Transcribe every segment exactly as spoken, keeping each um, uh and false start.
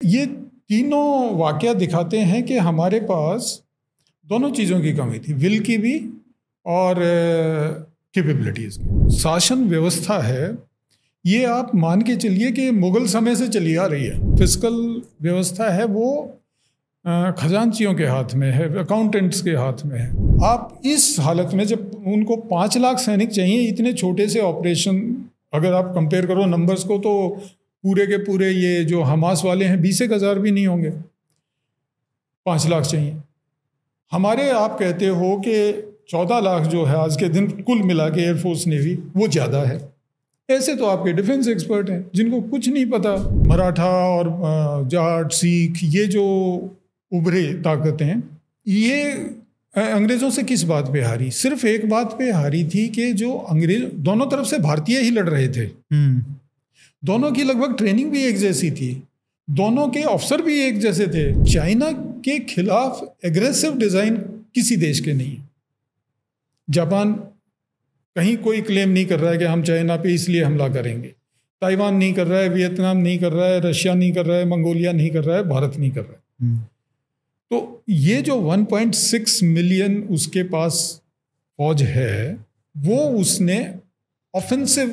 ये तीनों वाकया दिखाते हैं कि हमारे पास दोनों चीज़ों की कमी थी, विल की भी और कैपेबिलिटीज़ की। शासन व्यवस्था है, ये आप मान के चलिए कि मुगल समय से चली आ रही है। फिस्कल व्यवस्था है वो खजांचियों के हाथ में है, अकाउंटेंट्स के हाथ में है। आप इस हालत में जब उनको पाँच लाख सैनिक चाहिए इतने छोटे से ऑपरेशन, अगर आप कंपेयर करो नंबर्स को तो पूरे के पूरे ये जो हमास वाले हैं बीस एक हज़ार भी नहीं होंगे, पाँच लाख चाहिए। हमारे आप कहते हो कि चौदह लाख जो है आज के दिन कुल मिला के एयरफोर्स नेवी वो ज़्यादा है। ऐसे तो आपके डिफेंस एक्सपर्ट हैं जिनको कुछ नहीं पता। मराठा और जाट सिख ये जो उभरे ताकतें हैं, ये अंग्रेज़ों से किस बात पे हारी? सिर्फ एक बात पे हारी थी कि जो अंग्रेज दोनों तरफ से भारतीय ही लड़ रहे थे, दोनों की लगभग ट्रेनिंग भी एक जैसी थी, दोनों के अफसर भी एक जैसे थे। चाइना के खिलाफ एग्रेसिव डिज़ाइन किसी देश के नहीं है। जापान कहीं कोई क्लेम नहीं कर रहा है कि हम चाइना पे इसलिए हमला करेंगे। ताइवान नहीं कर रहा है, वियतनाम नहीं कर रहा है, रशिया नहीं कर रहा है, मंगोलिया नहीं कर रहा है, भारत नहीं कर रहा है। तो ये जो वन पॉइंट सिक्स मिलियन उसके पास फौज है, वो उसने ऑफेंसिव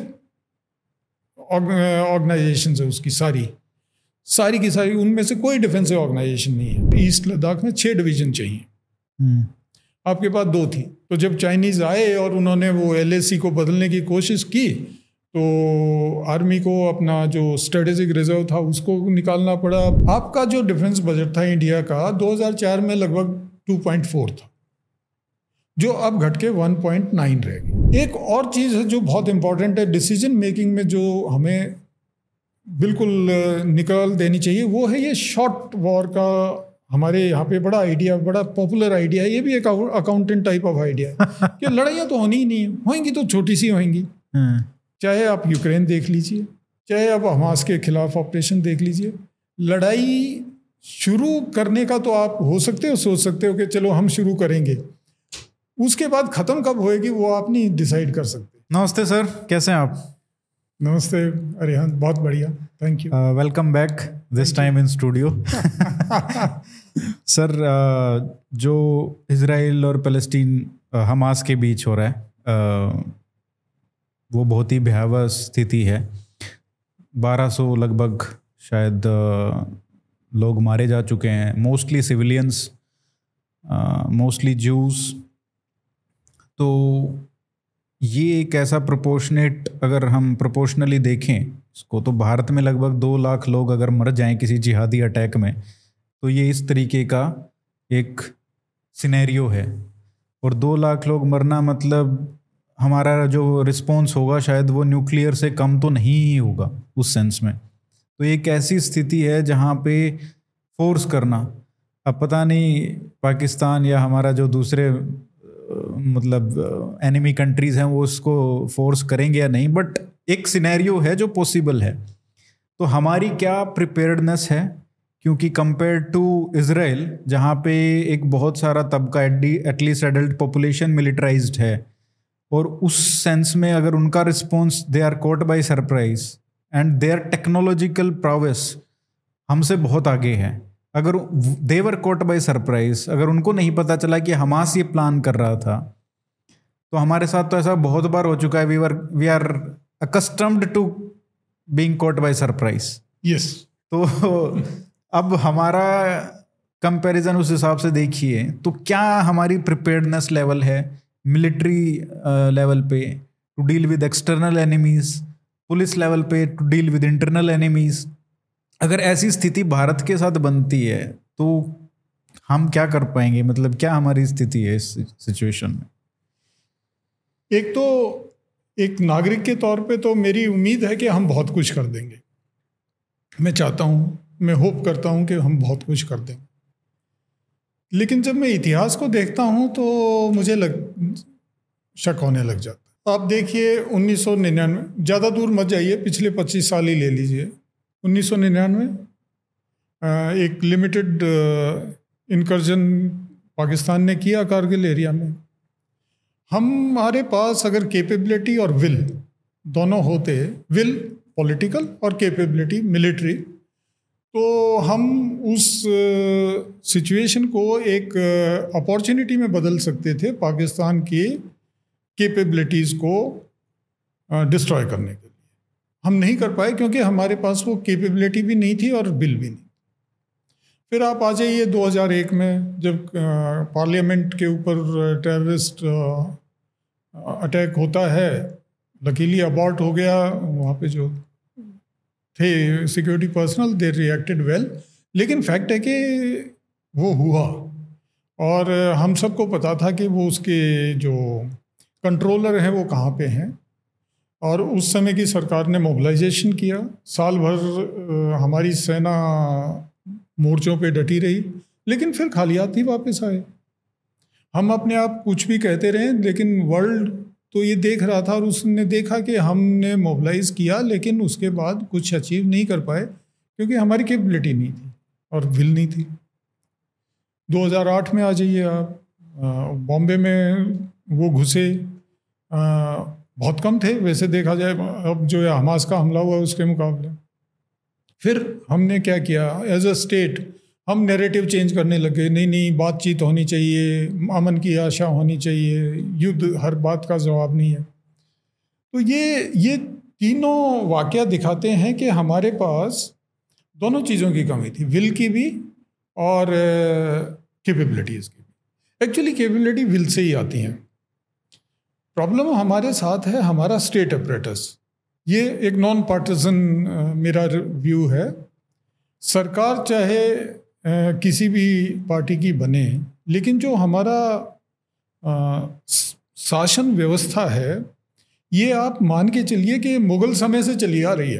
ऑर्गेनाइजेशन है उसकी सारी सारी की सारी, उनमें से कोई डिफेंसिव ऑर्गेनाइजेशन नहीं है। ईस्ट लद्दाख में छः डिवीजन चाहिए, आपके पास दो थी। तो जब चाइनीज़ आए और उन्होंने वो एलएसी को बदलने की कोशिश की तो आर्मी को अपना जो स्ट्रेटेजिक रिजर्व था उसको निकालना पड़ा। आपका जो डिफेंस बजट था इंडिया का दो हज़ार चार में लगभग टू पॉइंट फोर था, जो अब घट के वन पॉइंट नाइन रह गई। एक और चीज़ है जो बहुत इंपॉर्टेंट है डिसीजन मेकिंग में, जो हमें बिल्कुल निकाल देनी चाहिए, वो है ये शॉर्ट वॉर का हमारे यहाँ पे बड़ा आइडिया, बड़ा पॉपुलर आइडिया है। ये भी एक अकाउंटेंट टाइप ऑफ आइडिया है कि लड़ाइयाँ तो होनी ही नहीं है, होंगी तो छोटी सी होंगी। चाहे आप यूक्रेन देख लीजिए, चाहे आप हमास के खिलाफ ऑपरेशन देख लीजिए। लड़ाई शुरू करने का तो आप हो सकते हो सोच सकते हो कि चलो हम शुरू करेंगे, उसके बाद ख़त्म कब होएगी वो आप नहीं डिसाइड कर सकते। नमस्ते सर, कैसे हैं आप? नमस्ते अरिहंत, बहुत बढ़िया, thank you. Welcome back this time in studio. Sir, जो इजराइल और फ़लस्तीन हमास के बीच हो रहा है uh, वो बहुत ही भयावह स्थिति है। बारह सौ लगभग शायद लोग मारे जा चुके हैं, मोस्टली सिविलियंस, मोस्टली ज्यूज़। तो ये एक ऐसा प्रोपोर्शनेट, अगर हम प्रोपोर्शनली देखें इसको, तो भारत में लगभग दो लाख लोग अगर मर जाएं किसी जिहादी अटैक में, तो ये इस तरीके का एक सिनेरियो है। और दो लाख लोग मरना मतलब हमारा जो रिस्पॉन्स होगा शायद वो न्यूक्लियर से कम तो नहीं ही होगा उस सेंस में। तो एक ऐसी स्थिति है जहाँ पे फोर्स करना, अब पता नहीं पाकिस्तान या हमारा जो दूसरे मतलब एनिमी कंट्रीज़ हैं वो उसको फोर्स करेंगे या नहीं, बट एक सिनेरियो है जो पॉसिबल है। तो हमारी क्या प्रिपेयर्डनेस है, क्योंकि कंपेयर टू इज़राइल जहाँ पे एक बहुत सारा तबका एटलीस्ट एडल्ट पॉपुलेशन मिलिटराइज्ड है, और उस सेंस में अगर उनका response, they are caught by surprise and their technological prowess हमसे बहुत आगे है। अगर they were caught by surprise, अगर उनको नहीं पता चला कि हमास ये प्लान कर रहा था, तो हमारे साथ तो ऐसा बहुत बार हो चुका है। We were we are accustomed to being caught by surprise. Yes. तो अब हमारा कंपैरिजन उस हिसाब से देखिए तो क्या हमारी प्रिपेयर्डनेस लेवल है मिलिट्री लेवल पे to deal with external enemies, police level पे to deal with internal enemies. अगर ऐसी स्थिति भारत के साथ बनती है तो हम क्या कर पाएंगे, मतलब क्या हमारी स्थिति है इस सिचुएशन में? एक तो एक नागरिक के तौर पे तो मेरी उम्मीद है कि हम बहुत कुछ कर देंगे। मैं चाहता हूँ, मैं होप करता हूँ कि हम बहुत कुछ कर देंगे। लेकिन जब मैं इतिहास को देखता हूँ तो मुझे लग शक होने लग जाता है। आप देखिए उन्नीस सौ निन्यानवे, ज़्यादा दूर मत जाइए, पिछले पच्चीस साल ही ले लीजिए। उन्नीस सौ निन्यानवे एक लिमिटेड इनकर्जन पाकिस्तान ने किया कारगिल एरिया में। हमारे पास अगर कैपेबिलिटी और विल दोनों होते, विल पॉलिटिकल और कैपेबिलिटी मिलिट्री, तो हम उस सिचुएशन को एक अपॉर्चुनिटी में बदल सकते थे पाकिस्तान की कैपेबिलिटीज़ को डिस्ट्रॉय करने के लिए। हम नहीं कर पाए क्योंकि हमारे पास वो कैपेबिलिटी भी नहीं थी और बिल भी नहीं। फिर आप आ जाइए दो हज़ार एक में, जब पार्लियामेंट के ऊपर टेररिस्ट अटैक होता है, लकीली अबॉर्ट हो गया। वहाँ पे जो थे security personnel, they reacted well, लेकिन फैक्ट है कि वो हुआ और हम सबको पता था कि वो उसके जो कंट्रोलर हैं वो कहाँ पे हैं। और उस समय की सरकार ने मोबिलाइजेशन किया, साल भर हमारी सेना मोर्चों पे डटी रही, लेकिन फिर खाली हाथ ही वापस आए। हम अपने आप कुछ भी कहते रहे, लेकिन वर्ल्ड तो ये देख रहा था और उसने देखा कि हमने मोबिलाइज किया लेकिन उसके बाद कुछ अचीव नहीं कर पाए क्योंकि हमारी कैपेबिलिटी नहीं थी और विल नहीं थी। दो हज़ार आठ में आ जाइए आप, बॉम्बे में वो घुसे, बहुत कम थे वैसे देखा जाए, अब जो है हमास का हमला हुआ उसके मुकाबले। फिर हमने क्या किया, एज अ स्टेट हम नैरेटिव चेंज करने लगे। नहीं नहीं, बातचीत होनी चाहिए, अमन की आशा होनी चाहिए, युद्ध हर बात का जवाब नहीं है। तो ये ये तीनों वाक़या दिखाते हैं कि हमारे पास दोनों चीज़ों की कमी थी, विल की भी और कैपेबिलिटीज़ की भी। एक्चुअली कैपेबिलिटी विल से ही आती हैं। प्रॉब्लम हमारे साथ है हमारा स्टेट अपरेटस। ये एक नॉन पार्टिजन मेरा व्यू है। सरकार चाहे Uh, किसी भी पार्टी की बने, लेकिन जो हमारा uh, शासन व्यवस्था है, ये आप मान के चलिए कि मुगल समय से चली आ रही है।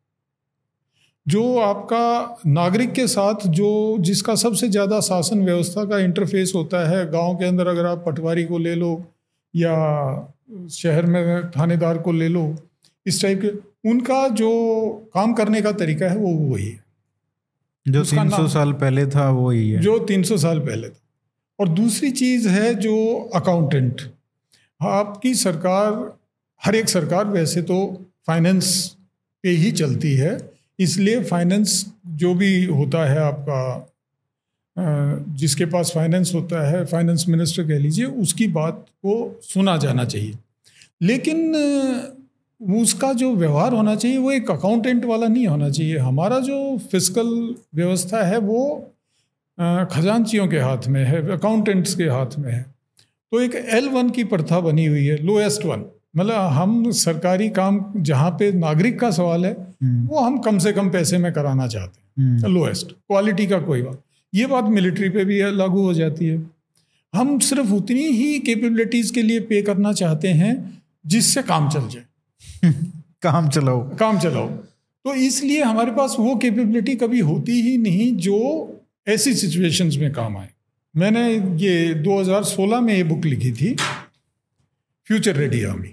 जो आपका नागरिक के साथ जो जिसका सबसे ज़्यादा शासन व्यवस्था का इंटरफेस होता है, गांव के अंदर अगर आप पटवारी को ले लो या शहर में थानेदार को ले लो, इस टाइप के उनका जो काम करने का तरीका है वो वही है जो तीन सौ साल पहले था, वो ही है जो तीन सौ साल पहले था। और दूसरी चीज़ है जो अकाउंटेंट। आपकी सरकार, हर एक सरकार वैसे तो फाइनेंस पे ही चलती है, इसलिए फाइनेंस जो भी होता है आपका, जिसके पास फाइनेंस होता है, फाइनेंस मिनिस्टर कह लीजिए, उसकी बात को सुना जाना चाहिए। लेकिन उसका जो व्यवहार होना चाहिए वो एक अकाउंटेंट वाला नहीं होना चाहिए। हमारा जो फिस्कल व्यवस्था है वो खजांचियों के हाथ में है, अकाउंटेंट्स के हाथ में है। तो एक एल वन की प्रथा बनी हुई है, लोएस्ट वन। मतलब हम सरकारी काम जहाँ पे नागरिक का सवाल है वो हम कम से कम पैसे में कराना चाहते हैं, लोएस्ट क्वालिटी का कोई बात। ये बात मिलिट्री पे भी लागू हो जाती है। हम सिर्फ उतनी ही कैपेबिलिटीज़ के लिए पे करना चाहते हैं जिससे काम चल जाए काम चलाओ काम चलाओ तो इसलिए हमारे पास वो कैपेबिलिटी कभी होती ही नहीं जो ऐसी सिचुएशंस में काम आए। मैंने ये दो हज़ार सोलह में ये बुक लिखी थी, फ्यूचर रेडी आर्मी।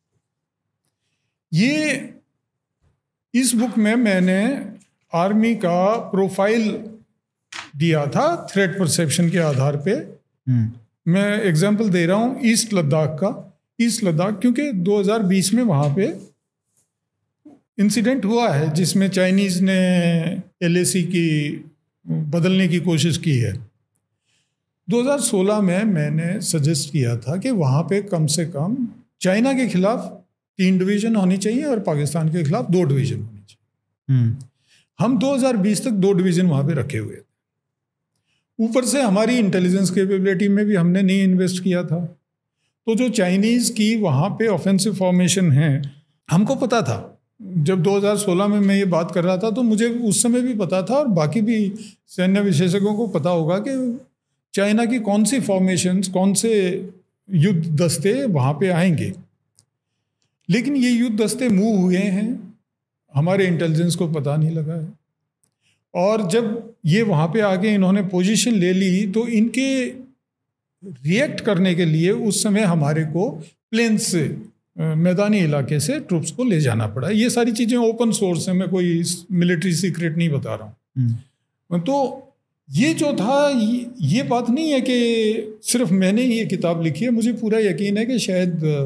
ये इस बुक में मैंने आर्मी का प्रोफाइल दिया था थ्रेट परसेप्शन के आधार पे। मैं एग्जांपल दे रहा हूँ ईस्ट लद्दाख का। ईस्ट लद्दाख क्योंकि दो हज़ार बीस में वहाँ पे इंसिडेंट हुआ है जिसमें चाइनीज़ ने एल ए सी की बदलने की कोशिश की है। दो हज़ार सोलह में मैंने सजेस्ट किया था कि वहाँ पे कम से कम चाइना के खिलाफ तीन डिवीज़न होनी चाहिए और पाकिस्तान के खिलाफ दो डिवीज़न होनी चाहिए। हम दो हज़ार बीस तक दो डिवीज़न वहाँ पे रखे हुए थे। ऊपर से हमारी इंटेलिजेंस कैपेबिलिटी में भी हमने नहीं इन्वेस्ट किया था। तो जो चाइनीज़ की वहाँ पे ऑफेंसिव फॉर्मेशन है, हमको पता था। जब दो हज़ार सोलह में मैं ये बात कर रहा था तो मुझे उस समय भी पता था और बाकी भी सैन्य विशेषज्ञों को पता होगा कि चाइना की कौन सी फॉर्मेशंस, कौन से युद्ध दस्ते वहाँ पे आएंगे। लेकिन ये युद्ध दस्ते मूव हुए हैं, हमारे इंटेलिजेंस को पता नहीं लगा है। और जब ये वहाँ पे आके इन्होंने पोजीशन ले ली तो इनके रिएक्ट करने के लिए उस समय हमारे को प्लेन से, मैदानी इलाके से ट्रूप्स को ले जाना पड़ा। ये सारी चीज़ें ओपन सोर्स हैं, मैं कोई मिलिट्री सीक्रेट नहीं बता रहा हूँ। तो ये जो था, ये बात नहीं है कि सिर्फ मैंने ही ये किताब लिखी है। मुझे पूरा यकीन है कि शायद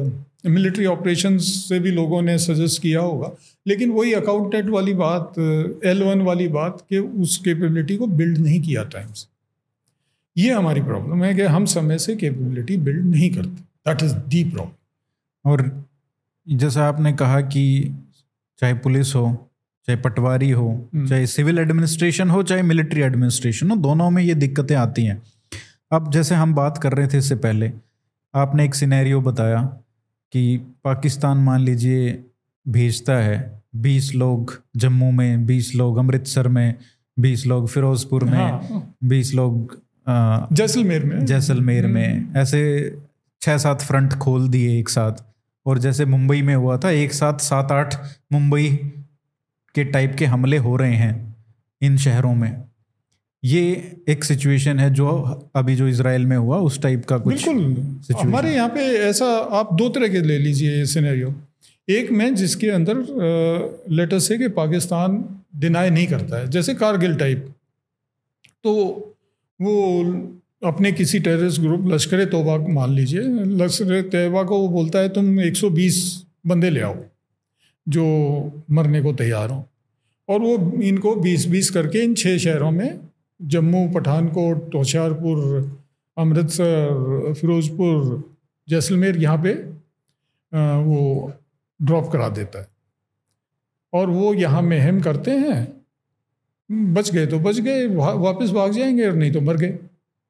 मिलिट्री ऑपरेशंस से भी लोगों ने सजेस्ट किया होगा, लेकिन वही अकाउंटेंट वाली बात, एल वन वाली बात कि उस कैपेबिलिटी को बिल्ड नहीं किया टाइम से। ये हमारी प्रॉब्लम है कि हम समय से कैपेबिलिटी बिल्ड नहीं करते। That is the problem. और जैसा आपने कहा कि चाहे पुलिस हो, चाहे पटवारी हो, चाहे सिविल एडमिनिस्ट्रेशन हो, चाहे मिलिट्री एडमिनिस्ट्रेशन हो, दोनों में ये दिक्कतें आती हैं। अब जैसे हम बात कर रहे थे इससे पहले, आपने एक सिनेरियो बताया कि पाकिस्तान मान लीजिए भेजता है बीस लोग जम्मू में, बीस लोग अमृतसर में, बीस लोग फिरोजपुर में, हाँ। बीस लोग जैसलमेर में जैसलमेर में ऐसे छः सात फ्रंट खोल दिए एक साथ। और जैसे मुंबई में हुआ था, एक साथ सात आठ मुंबई के टाइप के हमले हो रहे हैं इन शहरों में। ये एक सिचुएशन है जो अभी जो इजराइल में हुआ उस टाइप का कुछ। बिल्कुल हमारे यहाँ पे ऐसा आप दो तरह के ले लीजिए सिनेरियो। एक में जिसके अंदर लेटेस्ट है कि पाकिस्तान डिनाई नहीं करता है, जैसे कारगिल टाइप, तो वो अपने किसी टेररिस्ट ग्रुप लश्कर तौबा मान लीजिए, लश्कर तौबा को वो बोलता है तुम एक सौ बीस बंदे ले आओ जो मरने को तैयार हों, और वो इनको बीस बीस करके इन छः शहरों में, जम्मू, पठानकोट, होशियारपुर, अमृतसर, फिरोजपुर, जैसलमेर, यहाँ पे वो ड्रॉप करा देता है। और वो यहाँ महम करते हैं, बच गए तो बच गए, वापस भाग जाएंगे, और नहीं तो मर गए।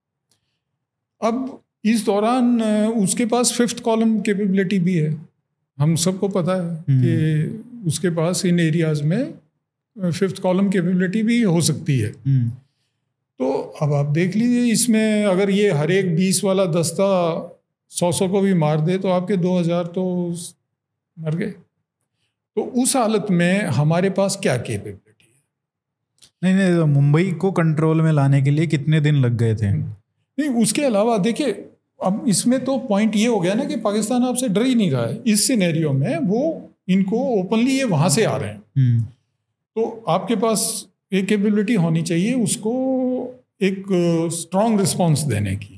अब इस दौरान उसके पास फिफ्थ कॉलम कैपेबिलिटी भी है, हम सबको पता है कि उसके पास इन एरियाज़ में फिफ्थ कॉलम कैपेबिलिटी भी हो सकती है। तो अब आप देख लीजिए, इसमें अगर ये हर एक बीस वाला दस्ता सौ सौ को भी मार दे तो आपके दो हज़ार तो मर गए। तो उस हालत में हमारे पास क्या कैपेबिलिटी है? नहीं नहीं, तो मुंबई को कंट्रोल में लाने के लिए कितने दिन लग गए थे? नहीं, उसके अलावा देखिए, अब इसमें तो पॉइंट ये हो गया ना कि पाकिस्तान आपसे डर ही नहीं रहा है। इस सिनेरियो में वो इनको ओपनली ये वहाँ से आ रहे हैं, तो आपके पास एक कैपेबिलिटी होनी चाहिए उसको एक स्ट्रॉन्ग रिस्पांस देने की।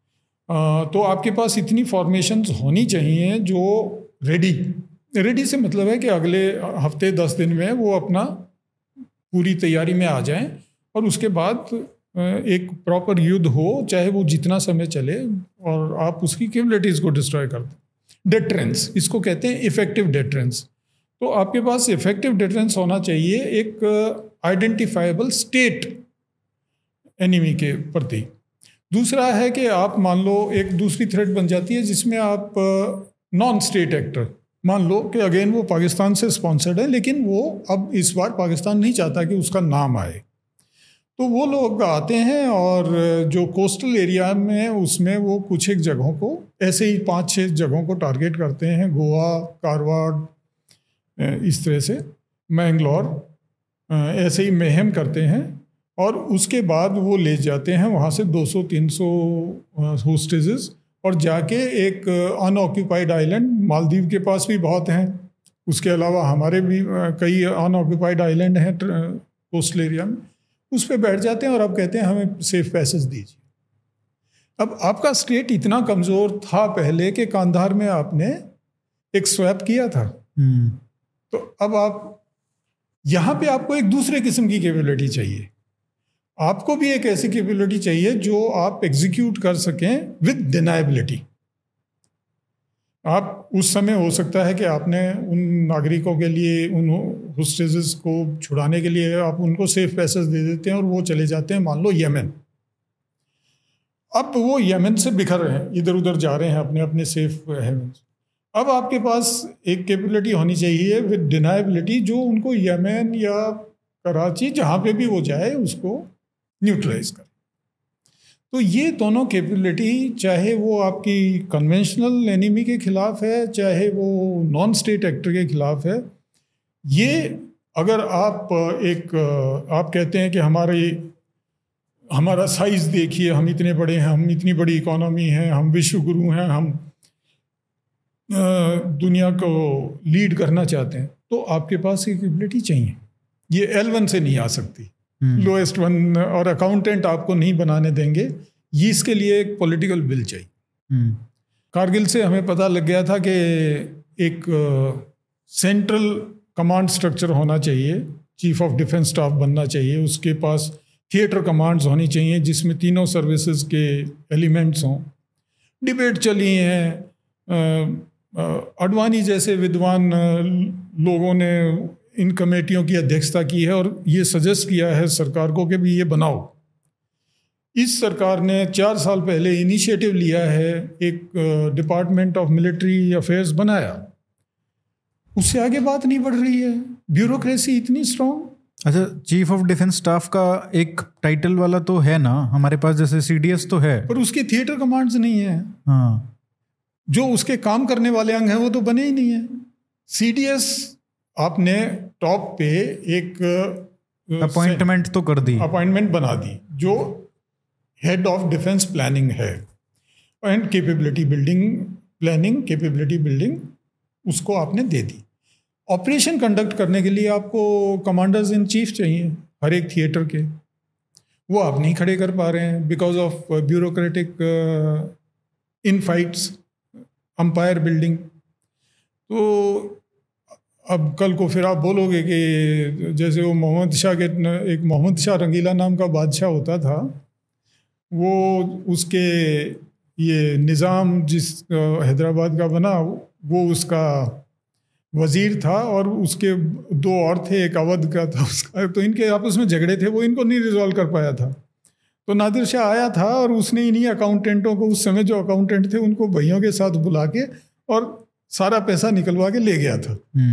आ, तो आपके पास इतनी फॉर्मेशंस होनी चाहिए जो रेडी रेडी से मतलब है कि अगले हफ्ते दस दिन में वो अपना पूरी तैयारी में आ जाएं, और उसके बाद एक प्रॉपर युद्ध हो, चाहे वो जितना समय चले, और आप उसकी कैपेबिलिटीज़ को डिस्ट्रॉय कर दें। डेटरेंस इसको कहते हैं, इफेक्टिव डेटरेंस। तो आपके पास इफेक्टिव डेटरेंस होना चाहिए एक आइडेंटिफाइबल स्टेट एनिमी के प्रति। दूसरा है कि आप मान लो एक दूसरी थ्रेट बन जाती है जिसमें आप नॉन स्टेट एक्टर, मान लो कि अगेन वो पाकिस्तान से स्पॉन्सर्ड है, लेकिन वो अब इस बार पाकिस्तान नहीं चाहता कि उसका नाम आए, तो वो लोग आते हैं और जो कोस्टल एरिया में उसमें वो कुछ एक जगहों को, ऐसे ही पांच छह जगहों को टारगेट करते हैं, गोवा, कारवाड़, इस तरह से मैंगलोर, ऐसे ही महम करते हैं, और उसके बाद वो ले जाते हैं वहाँ से दो सौ तीन सौ होस्टेजेस, और जाके एक अनऑक्यूपाइड आइलैंड, मालदीव के पास भी बहुत हैं, उसके अलावा हमारे भी कई अनऑक्यूपाइड आइलैंड हैं कोस्टल एरिया में, उस पर बैठ जाते हैं और अब कहते हैं हमें सेफ पैसेज दीजिए। अब आपका स्टेट इतना कमज़ोर था पहले कि कांधार में आपने एक स्वैप किया था, तो अब आप यहाँ पे आपको एक दूसरे किस्म की कैपेबिलिटी चाहिए। आपको भी एक ऐसी कैपेबिलिटी चाहिए जो आप एग्जीक्यूट कर सकें विद डिनाइबिलिटी। आप उस समय हो सकता है कि आपने उन नागरिकों के लिए, उन होस्टेजेस को छुड़ाने के लिए आप उनको सेफ पैसेज दे देते हैं और वो चले जाते हैं मान लो यमन। अब वो यमन से बिखर रहे हैं, इधर उधर जा रहे हैं अपने अपने सेफ हेवन्स। अब आपके पास एक कैपेबिलिटी होनी चाहिए विद डिनाइबिलिटी जो उनको यमन या कराची, जहाँ पे भी वो जाए, उसको न्यूट्रलाइज करे। तो ये दोनों कैपेबिलिटी, चाहे वो आपकी कन्वेंशनल एनिमी के खिलाफ है, चाहे वो नॉन स्टेट एक्टर के खिलाफ है, ये अगर आप एक आप कहते हैं कि हमारे हमारा साइज़ देखिए, हम इतने बड़े हैं, हम इतनी बड़ी इकोनॉमी है, हम विश्व गुरु हैं, हम दुनिया को लीड करना चाहते हैं, तो आपके पास ये कैपेबिलिटी चाहिए। ये एल वन से नहीं आ सकती, लोएस्ट वन, और अकाउंटेंट आपको नहीं बनाने देंगे। ये इसके लिए एक पॉलिटिकल विल चाहिए। कारगिल से हमें पता लग गया था कि एक सेंट्रल कमांड स्ट्रक्चर होना चाहिए, चीफ ऑफ डिफेंस स्टाफ बनना चाहिए, उसके पास थिएटर कमांड्स होनी चाहिए जिसमें तीनों सर्विसेज के एलिमेंट्स हों। डिबेट चली हैं, अडवाणी जैसे विद्वान लोगों ने इन कमेटियों की अध्यक्षता की है और ये सजेस्ट किया है सरकार को कि भी ये बनाओ। इस सरकार ने चार साल पहले इनिशिएटिव लिया है, एक डिपार्टमेंट ऑफ मिलिट्री अफेयर्स बनाया, उससे आगे बात नहीं बढ़ रही है। ब्यूरोक्रेसी इतनी स्ट्रांग। अच्छा, चीफ ऑफ डिफेंस स्टाफ का एक टाइटल वाला तो है ना हमारे पास, जैसे सीडीएस तो है, पर उसके थिएटर कमांड्स नहीं है। हाँ, जो उसके काम करने वाले अंग हैं वो तो बने ही नहीं है। सीडीएस आपने टॉप पे एक अपॉइंटमेंट तो कर दी, अपॉइंटमेंट बना दी जो हेड ऑफ डिफेंस प्लानिंग है and capability building, planning capability building उसको आपने दे दी। ऑपरेशन कंडक्ट करने के लिए आपको कमांडर्स इन चीफ चाहिए हर एक थिएटर के, वो आप नहीं खड़े कर पा रहे हैं because of bureaucratic in fights, empire building. तो अब कल को फिर आप बोलोगे कि जैसे वो मोहम्मद शाह के, एक मोहम्मद शाह रंगीला नाम का बादशाह होता था, वो उसके ये निज़ाम जिस हैदराबाद का बना वो उसका वज़ीर था और उसके दो और थे, एक अवध का था उसका, तो इनके आपस में झगड़े थे, वो इनको नहीं रिजॉल्व कर पाया था। तो नादिर शाह आया था और उसने इन्हीं अकाउंटेंटों को, उस समय जो अकाउंटेंट थे उनको भैयों के साथ बुला के और सारा पैसा निकलवा के ले गया था।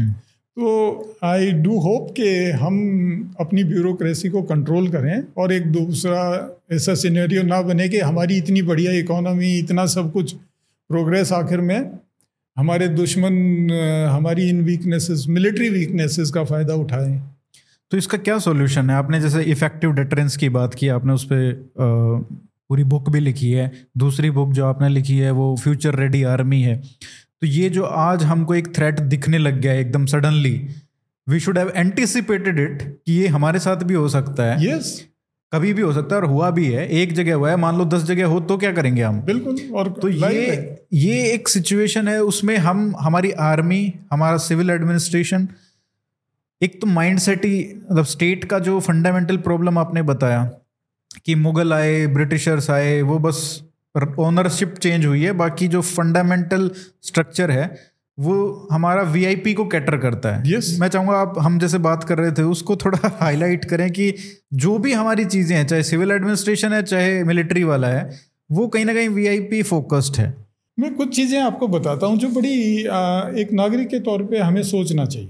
तो आई डू होप कि हम अपनी ब्यूरोक्रेसी को कंट्रोल करें और एक दूसरा ऐसा सिनेरियो ना बने कि हमारी इतनी बढ़िया इकोनॉमी, इतना सब कुछ प्रोग्रेस, आखिर में हमारे दुश्मन हमारी इन वीकनेसेस, मिलिट्री वीकनेसेस का फ़ायदा उठाएं। तो इसका क्या सॉल्यूशन है? आपने जैसे इफेक्टिव डिटरेंस की बात की, आपने उस पर पूरी बुक भी लिखी है। दूसरी बुक जो आपने लिखी है वो फ्यूचर रेडी आर्मी है। तो ये जो आज हमको एक थ्रेट दिखने लग गया है एकदम suddenly, we should have anticipated it कि ये हमारे साथ भी हो सकता है। Yes yes. कभी भी हो सकता है और हुआ भी है। एक जगह हुआ है, मान लो दस जगह हो तो क्या करेंगे हम? बिल्कुल। और तो ये ये एक सिचुएशन है, उसमें हम, हमारी आर्मी, हमारा सिविल एडमिनिस्ट्रेशन, एक तो माइंड सेट ही, मतलब स्टेट का जो फंडामेंटल प्रॉब्लम आपने बताया कि मुगल आए, ब्रिटिशर्स आए, वो बस ओनरशिप चेंज हुई है, बाकी जो फंडामेंटल स्ट्रक्चर है वो हमारा वीआईपी को कैटर करता है। yes. मैं चाहूँगा आप, हम जैसे बात कर रहे थे उसको थोड़ा हाईलाइट करें कि जो भी हमारी चीज़ें हैं, चाहे सिविल एडमिनिस्ट्रेशन है चाहे मिलिट्री वाला है, वो कहीं ना कहीं वीआईपी फोकस्ड है। मैं कुछ चीज़ें आपको बताता हूँ जो बड़ी एक नागरिक के तौर पे हमें सोचना चाहिए।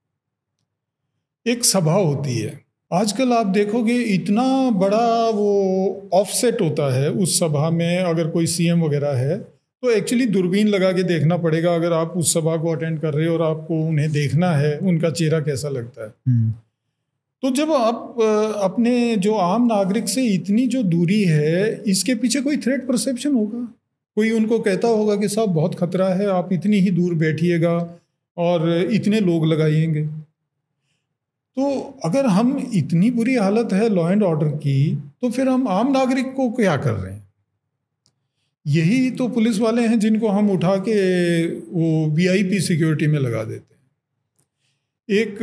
एक सभा होती है, आजकल आप देखोगे इतना बड़ा वो ऑफसेट होता है उस सभा में। अगर कोई सीएम वगैरह है तो एक्चुअली दूरबीन लगा के देखना पड़ेगा अगर आप उस सभा को अटेंड कर रहे हो और आपको उन्हें देखना है, उनका चेहरा कैसा लगता है। तो जब आप अपने जो आम नागरिक से इतनी जो दूरी है, इसके पीछे कोई थ्रेट परसेप्शन होगा, कोई उनको कहता होगा कि साहब बहुत खतरा है, आप इतनी ही दूर बैठिएगा और इतने लोग लगाइएंगे। तो अगर हम, इतनी बुरी हालत है लॉ एंड ऑर्डर की, तो फिर हम आम नागरिक को क्या कर रहे हैं? यही तो पुलिस वाले हैं जिनको हम उठा के वो वीआईपी सिक्योरिटी में लगा देते हैं। एक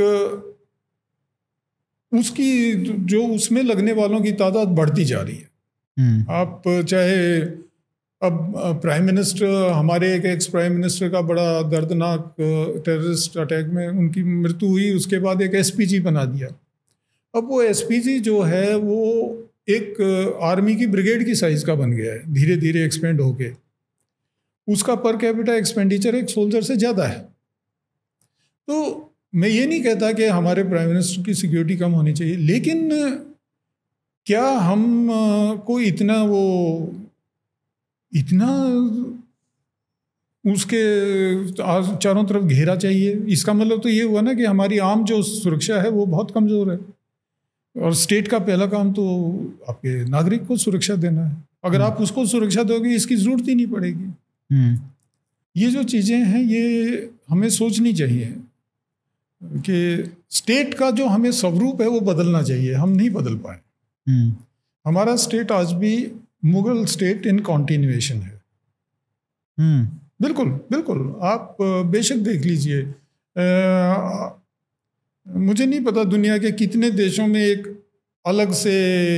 उसकी जो उसमें लगने वालों की तादाद बढ़ती जा रही है। आप चाहे अब प्राइम मिनिस्टर, हमारे एक एक्स प्राइम मिनिस्टर का बड़ा दर्दनाक टेररिस्ट अटैक में उनकी मृत्यु हुई, उसके बाद एक एसपीजी बना दिया। अब वो एसपीजी जो है वो एक आर्मी की ब्रिगेड की साइज़ का बन गया है, धीरे धीरे एक्सपेंड होके। उसका पर कैपिटा एक्सपेंडिचर एक सोल्जर से ज़्यादा है। तो मैं ये नहीं कहता कि हमारे प्राइम मिनिस्टर की सिक्योरिटी कम होनी चाहिए, लेकिन क्या हम को इतना वो इतना उसके चारों तरफ घेरा चाहिए? इसका मतलब तो ये हुआ ना कि हमारी आम जो सुरक्षा है वो बहुत कमज़ोर है। और स्टेट का पहला काम तो आपके नागरिक को सुरक्षा देना है। अगर आप उसको सुरक्षा दोगे, इसकी ज़रूरत ही नहीं पड़ेगी। ये जो चीज़ें हैं ये हमें सोचनी चाहिए कि स्टेट का जो हमें स्वरूप है वो बदलना चाहिए। हम नहीं बदल पाए। हमारा स्टेट आज भी मुगल स्टेट इन कॉन्टिन्यूएशन है। बिल्कुल बिल्कुल, आप बेशक देख लीजिए। मुझे नहीं पता दुनिया के कितने देशों में एक अलग से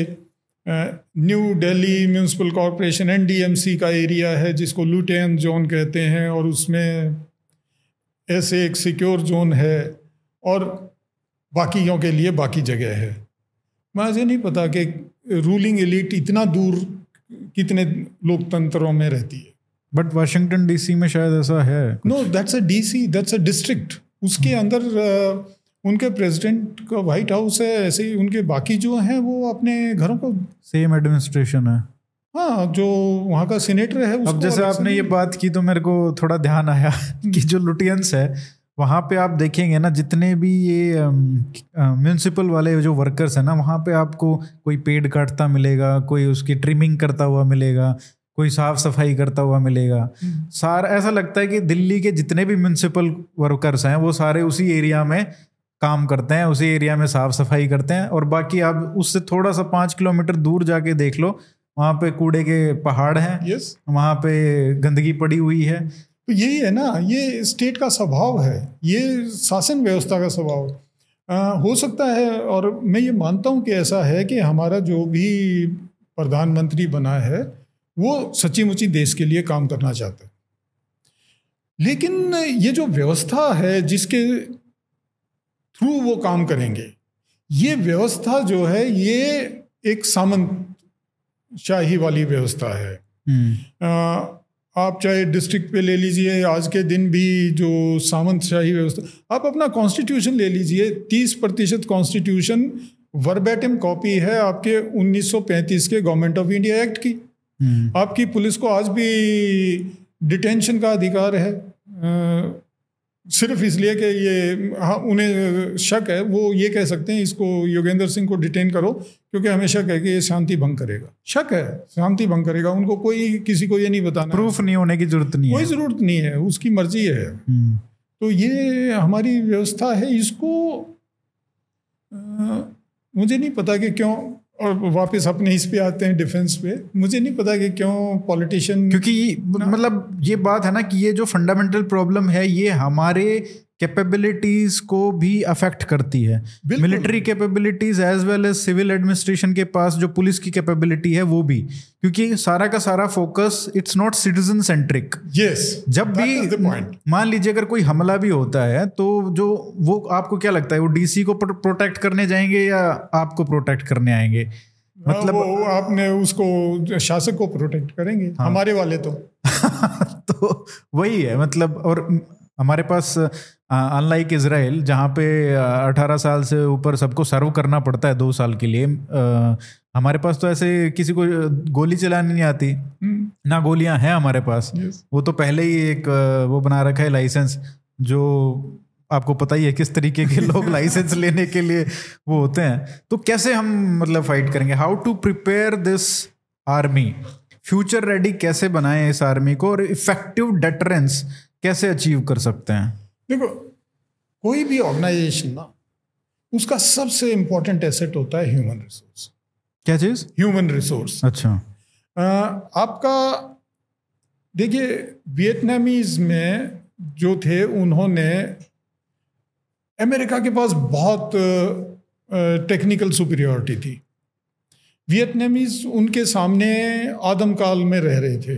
New Delhi municipal corporation N D M C का एरिया है जिसको लुटियन जोन कहते हैं, और उसमें ऐसे एक सिक्योर जोन है और बाकियों के लिए बाकी जगह है। मुझे नहीं पता कि रूलिंग एलिट इतना दूर कितने लोकतंत्रों में रहती है। बट वाशिंगटन डीसी में शायद ऐसा है। No, that's a DC, that's a district. उसके अंदर uh, उनके प्रेसिडेंट का वाइट हाउस है, ऐसे ही उनके बाकी जो हैं वो अपने घरों को सेम एडमिनिस्ट्रेशन है। हाँ, जो वहाँ का सीनेटर है। अब जैसे आपने ये बात की तो मेरे को थोड़ा ध्यान आया कि जो लुटियंस है वहाँ पे आप देखेंगे ना, जितने भी ये म्यूनिसिपल वाले जो वर्कर्स हैं ना, वहाँ पे आपको कोई पेड़ काटता मिलेगा, कोई उसकी ट्रिमिंग करता हुआ मिलेगा, कोई साफ सफाई करता हुआ मिलेगा। सारा ऐसा लगता है कि दिल्ली के जितने भी म्यूनिसिपल वर्कर्स हैं वो सारे उसी एरिया में काम करते हैं, उसी एरिया में साफ सफाई करते हैं। और बाकी आप उससे थोड़ा सा पाँच किलोमीटर दूर जाके देख लो, वहाँ पे कूड़े के पहाड़ हैं। yes. वहाँ पे गंदगी पड़ी हुई है। तो यही है ना, ये स्टेट का स्वभाव है, ये शासन व्यवस्था का स्वभाव है। हो सकता है, और मैं ये मानता हूँ कि ऐसा है कि हमारा जो भी प्रधानमंत्री बना है वो सच्ची मुच्ची देश के लिए काम करना चाहता है, लेकिन ये जो व्यवस्था है जिसके थ्रू वो काम करेंगे, ये व्यवस्था जो है ये एक सामंतशाही वाली व्यवस्था है। आ, आप चाहे डिस्ट्रिक्ट पे ले लीजिए, आज के दिन भी जो सामंतशाही व्यवस्था, आप अपना कॉन्स्टिट्यूशन ले लीजिए, तीस प्रतिशत कॉन्स्टिट्यूशन वर्बैटिम कॉपी है आपके उन्नीस सौ पैंतीस के गवर्नमेंट ऑफ इंडिया एक्ट की। आपकी पुलिस को आज भी डिटेंशन का अधिकार है, आ, सिर्फ इसलिए कि ये हाँ उन्हें शक है, वो ये कह सकते हैं इसको योगेंद्र सिंह को डिटेन करो क्योंकि हमें शक है कि ये शांति भंग करेगा। शक है, शांति भंग करेगा, उनको कोई किसी को ये नहीं बताना, प्रूफ नहीं होने की जरूरत नहीं है, कोई ज़रूरत नहीं है, उसकी मर्जी है। तो ये हमारी व्यवस्था है, इसको आ, मुझे नहीं पता कि क्यों, और वापस अपने इस पे आते हैं डिफेंस पे, मुझे नहीं पता कि क्यों पॉलिटिशियन, क्योंकि मतलब ये बात है ना कि ये जो फंडामेंटल प्रॉब्लम है ये हमारे कैपेबिलिटीज को भी अफेक्ट करती है। Military capabilities as well as civil administration के पास जो पुलिस की कैपेबिलिटी है वो भी, क्योंकि सारा का सारा focus it's not citizen centric. Yes, जब भी मान लीजिए अगर कोई हमला भी होता है तो जो वो आपको क्या लगता है, वो डीसी को प्रोटेक्ट करने जाएंगे या आपको प्रोटेक्ट करने आएंगे? मतलब वो आपने उसको शासक को प्रोटेक्ट करेंगे। हाँ। हमारे वाले तो तो वही है मतलब। और हमारे पास अनलाइक इजराइल जहाँ पे अठारह साल से ऊपर सबको सर्व करना पड़ता है दो साल के लिए, आ, हमारे पास तो ऐसे किसी को गोली चलानी नहीं आती, ना गोलियां हैं हमारे पास। yes. वो तो पहले ही एक वो बना रखा है लाइसेंस, जो आपको पता ही है किस तरीके के लोग लाइसेंस लेने के लिए वो होते हैं। तो कैसे हम मतलब फाइट करेंगे? How to prepare this army, future ready कैसे बनाएं इस आर्मी को, और इफेक्टिव डेटरेंस कैसे अचीव कर सकते हैं? देखो, कोई भी ऑर्गेनाइजेशन ना, उसका सबसे इंपॉर्टेंट एसेट होता है ह्यूमन रिसोर्स। क्या चीज? Human resource. अच्छा। आ, आपका देखिए, वियतनामीज में जो थे उन्होंने, अमेरिका के पास बहुत टेक्निकल सुपीरियरिटी थी, वियतनामीज उनके सामने आदमकाल में रह रहे थे।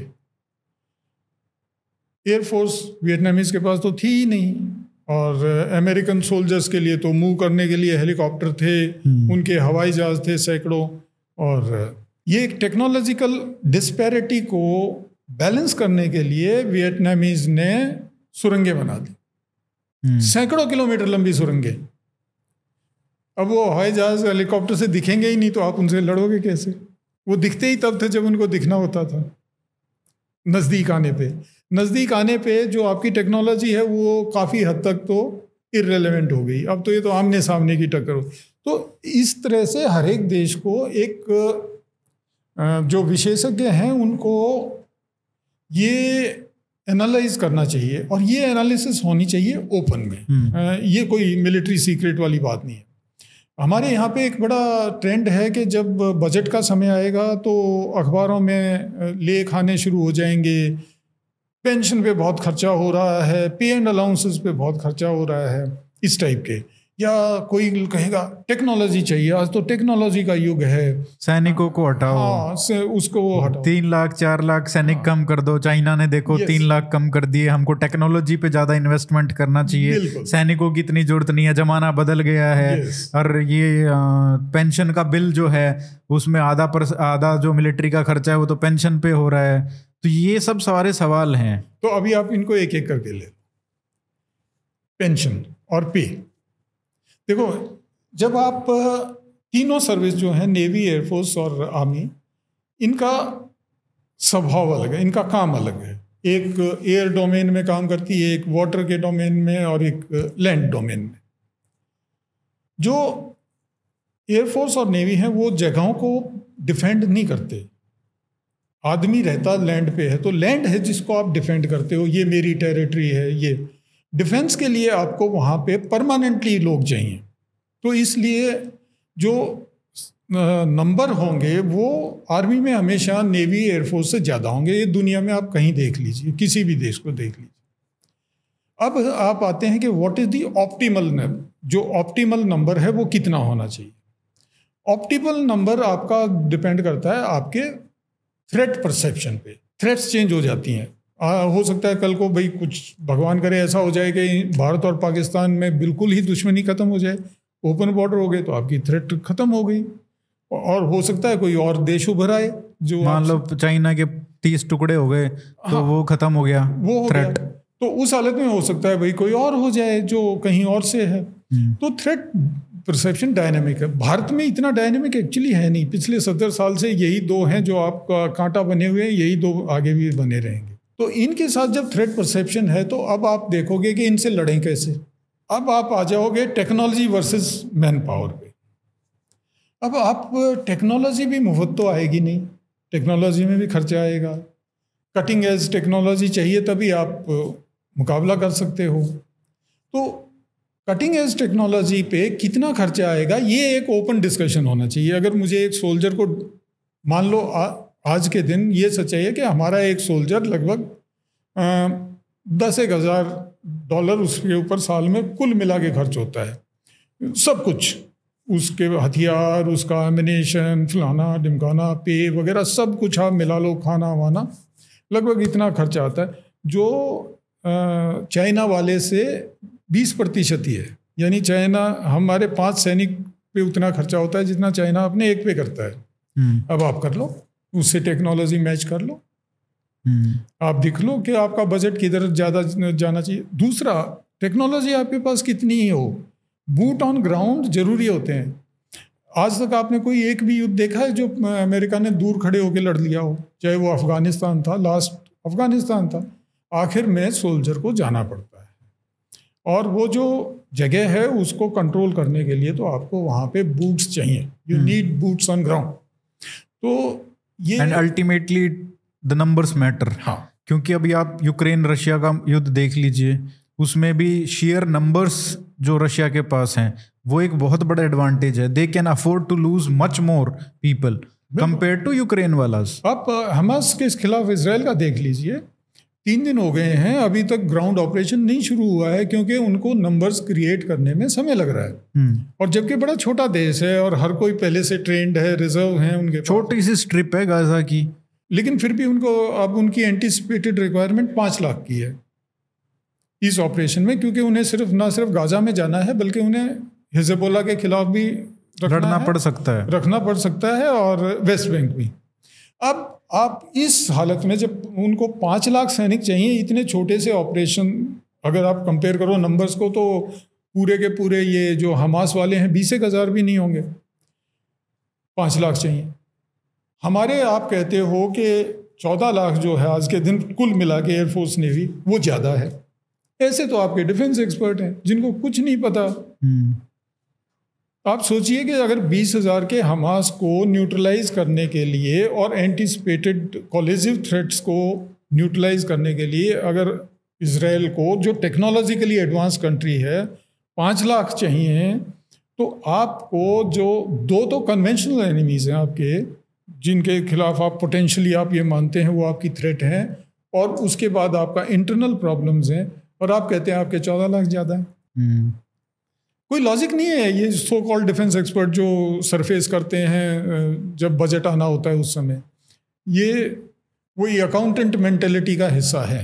एयरफोर्स वियतनामीज के पास तो थी ही नहीं, और अमेरिकन सोल्जर्स के लिए तो मूव करने के लिए हेलीकॉप्टर थे, उनके हवाई जहाज थे सैकड़ों, और ये एक टेक्नोलॉजिकल डिस्पैरिटी को बैलेंस करने के लिए वियतनामीज ने सुरंगें बना दी, सैकड़ों किलोमीटर लंबी सुरंगें। अब वो हवाई जहाज हेलीकॉप्टर से दिखेंगे ही नहीं तो आप उनसे लड़ोगे कैसे? वो दिखते ही तब थे जब उनको दिखना होता था। नज़दीक आने पे नज़दीक आने पे जो आपकी टेक्नोलॉजी है वो काफ़ी हद तक तो इररेलेवेंट हो गई। अब तो ये तो आमने सामने की टक्कर हो। तो इस तरह से हर एक देश को एक जो विशेषज्ञ हैं उनको ये एनालाइज करना चाहिए, और ये एनालिसिस होनी चाहिए ओपन में। ये कोई मिलिट्री सीक्रेट वाली बात नहीं है। हमारे यहाँ पे एक बड़ा ट्रेंड है कि जब बजट का समय आएगा तो अखबारों में ले खाने शुरू हो जाएंगे, पेंशन पे बहुत खर्चा हो रहा है, पे एंड अलाउंसेस पे बहुत खर्चा हो रहा है, इस टाइप के। या कोई कहेगा टेक्नोलॉजी चाहिए, आज तो टेक्नोलॉजी का युग है, सैनिकों को हटाओ, हाँ से उसको वो हटाओ, तीन लाख चार लाख सैनिक कम कर दो। चाइना ने देखो Yes. तीन लाख कम कर दिए। हमको टेक्नोलॉजी पे ज्यादा इन्वेस्टमेंट करना चाहिए, बिल्कुल। सैनिकों की इतनी जरूरत नहीं है, जमाना बदल गया है। Yes. और ये अ, पेंशन का बिल जो है उसमें आधा पर आधा जो मिलिट्री का खर्चा है वो तो पेंशन पे हो रहा है। तो ये सब सारे सवाल हैं। तो अभी आप इनको एक एक करके ले लो। पेंशन और पे, देखो जब आप तीनों सर्विस जो है, नेवी, एयरफोर्स और आर्मी, इनका स्वभाव अलग है, इनका काम अलग है। एक एयर डोमेन में काम करती है, एक वाटर के डोमेन में और एक लैंड डोमेन में। जो एयरफोर्स और नेवी है वो जगहों को डिफेंड नहीं करते। आदमी रहता लैंड पे है तो लैंड है जिसको आप डिफेंड करते हो, ये मेरी टेरिटरी है। ये डिफेंस के लिए आपको वहाँ पे परमानेंटली लोग चाहिए, तो इसलिए जो नंबर होंगे वो आर्मी में हमेशा नेवी एयरफोर्स से ज़्यादा होंगे। ये दुनिया में आप कहीं देख लीजिए, किसी भी देश को देख लीजिए। अब आप आते हैं कि what is the optimal number, जो ऑप्टिमल नंबर है वो कितना होना चाहिए। ऑप्टिमल नंबर आपका डिपेंड करता है आपके थ्रेट परसेप्शन पे। थ्रेट्स चेंज हो जाती हैं। आ, हो सकता है कल को भाई कुछ भगवान करे ऐसा हो जाए कि भारत और पाकिस्तान में बिल्कुल ही दुश्मनी खत्म हो जाए, ओपन बॉर्डर हो गए तो आपकी थ्रेट खत्म हो गई। और हो सकता है कोई और देश उभर आए जो मान लो चाइना के तीस टुकड़े हो गए तो हाँ, वो खत्म हो गया, वो हो थ्रेट। गया। तो उस हालत में हो सकता है भाई कोई और हो जाए जो कहीं और से है। तो थ्रेट परसेप्शन डायनेमिक है। भारत में इतना डायनेमिक एक्चुअली है नहीं। पिछले सत्तर साल से यही दो हैं जो आपका कांटा बने हुए हैं, यही दो आगे भी बने रहेंगे। तो इनके साथ जब थ्रेट परसेप्शन है तो अब आप देखोगे कि इनसे लड़ें कैसे। अब आप आ जाओगे टेक्नोलॉजी वर्सेस मैन पावर पे। अब आप टेक्नोलॉजी भी मुफ्त तो आएगी नहीं, टेक्नोलॉजी में भी खर्चा आएगा। कटिंग एज टेक्नोलॉजी चाहिए तभी आप मुकाबला कर सकते हो। तो कटिंग एज टेक्नोलॉजी पे कितना खर्चा आएगा ये एक ओपन डिस्कशन होना चाहिए। अगर मुझे एक सोल्जर को, मान लो आ, आज के दिन ये सच्चाई है कि हमारा एक सोल्जर लगभग दस एक हज़ार डॉलर उसके ऊपर साल में कुल मिला के खर्च होता है। सब कुछ, उसके हथियार, उसका एमिनेशन, फलाना ढिमकाना, पे वगैरह सब कुछ आप मिला लो, खाना वाना, लगभग इतना खर्चा आता है। जो चाइना वाले से बीस प्रतिशत ही है। यानी चाइना, हमारे पांच सैनिक पे उतना खर्चा होता है जितना चाइना अपने एक पे करता है। अब आप कर लो, उससे टेक्नोलॉजी मैच कर लो, आप देख लो कि आपका बजट किधर ज़्यादा जाना चाहिए। दूसरा, टेक्नोलॉजी आपके पास कितनी ही हो, बूट ऑन ग्राउंड जरूरी होते हैं। आज तक आपने कोई एक भी युद्ध देखा है जो अमेरिका ने दूर खड़े होकर लड़ लिया हो? चाहे वो अफगानिस्तान था, लास्ट अफगानिस्तान था, आखिर में सोल्जर को जाना पड़ता है। और वो जो जगह है उसको कंट्रोल करने के लिए तो आपको वहाँ पे बूट्स चाहिए। You need boots on ground. तो ये and ultimately the numbers matter. हाँ, क्योंकि अभी आप यूक्रेन रशिया का युद्ध देख लीजिए, उसमें भी शेयर नंबर्स जो रशिया के पास हैं वो एक बहुत बड़ा एडवांटेज है। They can afford to lose much more people compare to Ukraine वालास। आप हमास के खिलाफ इसराइल का देख लीजिए, तीन दिन हो गए हैं, अभी तक ग्राउंड ऑपरेशन नहीं शुरू हुआ है क्योंकि उनको नंबर्स क्रिएट करने में समय लग रहा है। और जबकि बड़ा छोटा देश है और हर कोई पहले से ट्रेंड है, रिजर्व हैं उनके, छोटी सी स्ट्रिप है गाजा की, लेकिन फिर भी उनको अब उनकी एंटीसिपेटेड रिक्वायरमेंट पाँच लाख की है इस ऑपरेशन में, क्योंकि उन्हें सिर्फ ना सिर्फ गाजा में जाना है बल्कि उन्हें हिजबुल्लाह के खिलाफ भी लड़ना पड़ सकता है रखना पड़ सकता है और वेस्ट बैंक भी। अब आप इस हालत में जब उनको पाँच लाख सैनिक चाहिए इतने छोटे से ऑपरेशन, अगर आप कंपेयर करो नंबर्स को तो पूरे के पूरे ये जो हमास वाले हैं बीस एक हज़ार भी नहीं होंगे, पाँच लाख चाहिए। हमारे आप कहते हो कि चौदह लाख जो है आज के दिन कुल मिला के एयरफोर्स नेवी, वो ज़्यादा है। ऐसे तो आपके डिफेंस एक्सपर्ट हैं जिनको कुछ नहीं पता। आप सोचिए कि अगर बीस हज़ार के हमास को न्यूट्रलाइज करने के लिए और एंटीसिपेटेड कोलिसिव थ्रेट्स को न्यूट्रलाइज करने के लिए अगर इजराइल को, जो टेक्नोलॉजिकली एडवांस कंट्री है, पाँच लाख चाहिए, तो आपको जो दो तो कन्वेंशनल एनिमीज़ हैं आपके, जिनके खिलाफ आप पोटेंशियली आप ये मानते हैं वो आपकी थ्रेट हैं, और उसके बाद आपका इंटरनल प्रॉब्लम्स हैं और आप कहते हैं आपके चौदह लाख ज़्यादा हैं। हम्म। कोई लॉजिक नहीं है। ये सो कॉल्ड डिफेंस एक्सपर्ट जो सरफेस करते हैं जब बजट आना होता है उस समय, ये वही अकाउंटेंट मेंटेलिटी का हिस्सा है।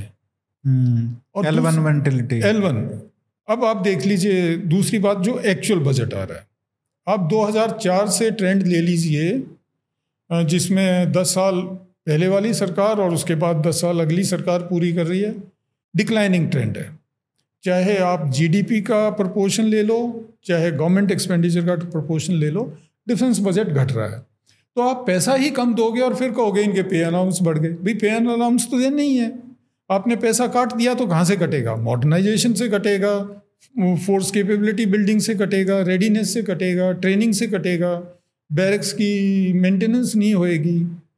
और L one mentality, L one. अब आप देख लीजिए दूसरी बात, जो एक्चुअल बजट आ रहा है, आप दो हज़ार चार से ट्रेंड ले लीजिए जिसमें दस साल पहले वाली सरकार और उसके बाद दस साल अगली सरकार पूरी कर रही है, डिक्लाइनिंग ट्रेंड है। चाहे आप जीडीपी का प्रोपोर्शन ले लो, चाहे गवर्नमेंट एक्सपेंडिचर का प्रोपोर्शन ले लो, डिफेंस बजट घट रहा है। तो आप पैसा ही कम दोगे और फिर कहोगे इनके पे अनाउंस बढ़ गए। भाई पे अनाउंस तो देना नहीं है, आपने पैसा काट दिया तो कहाँ से कटेगा? मॉडर्नाइजेशन से कटेगा, फोर्स कैपेबिलिटी बिल्डिंग से कटेगा, रेडीनेस से कटेगा, ट्रेनिंग से कटेगा, बैरक्स की मेंटेनेंस नहीं होएगी।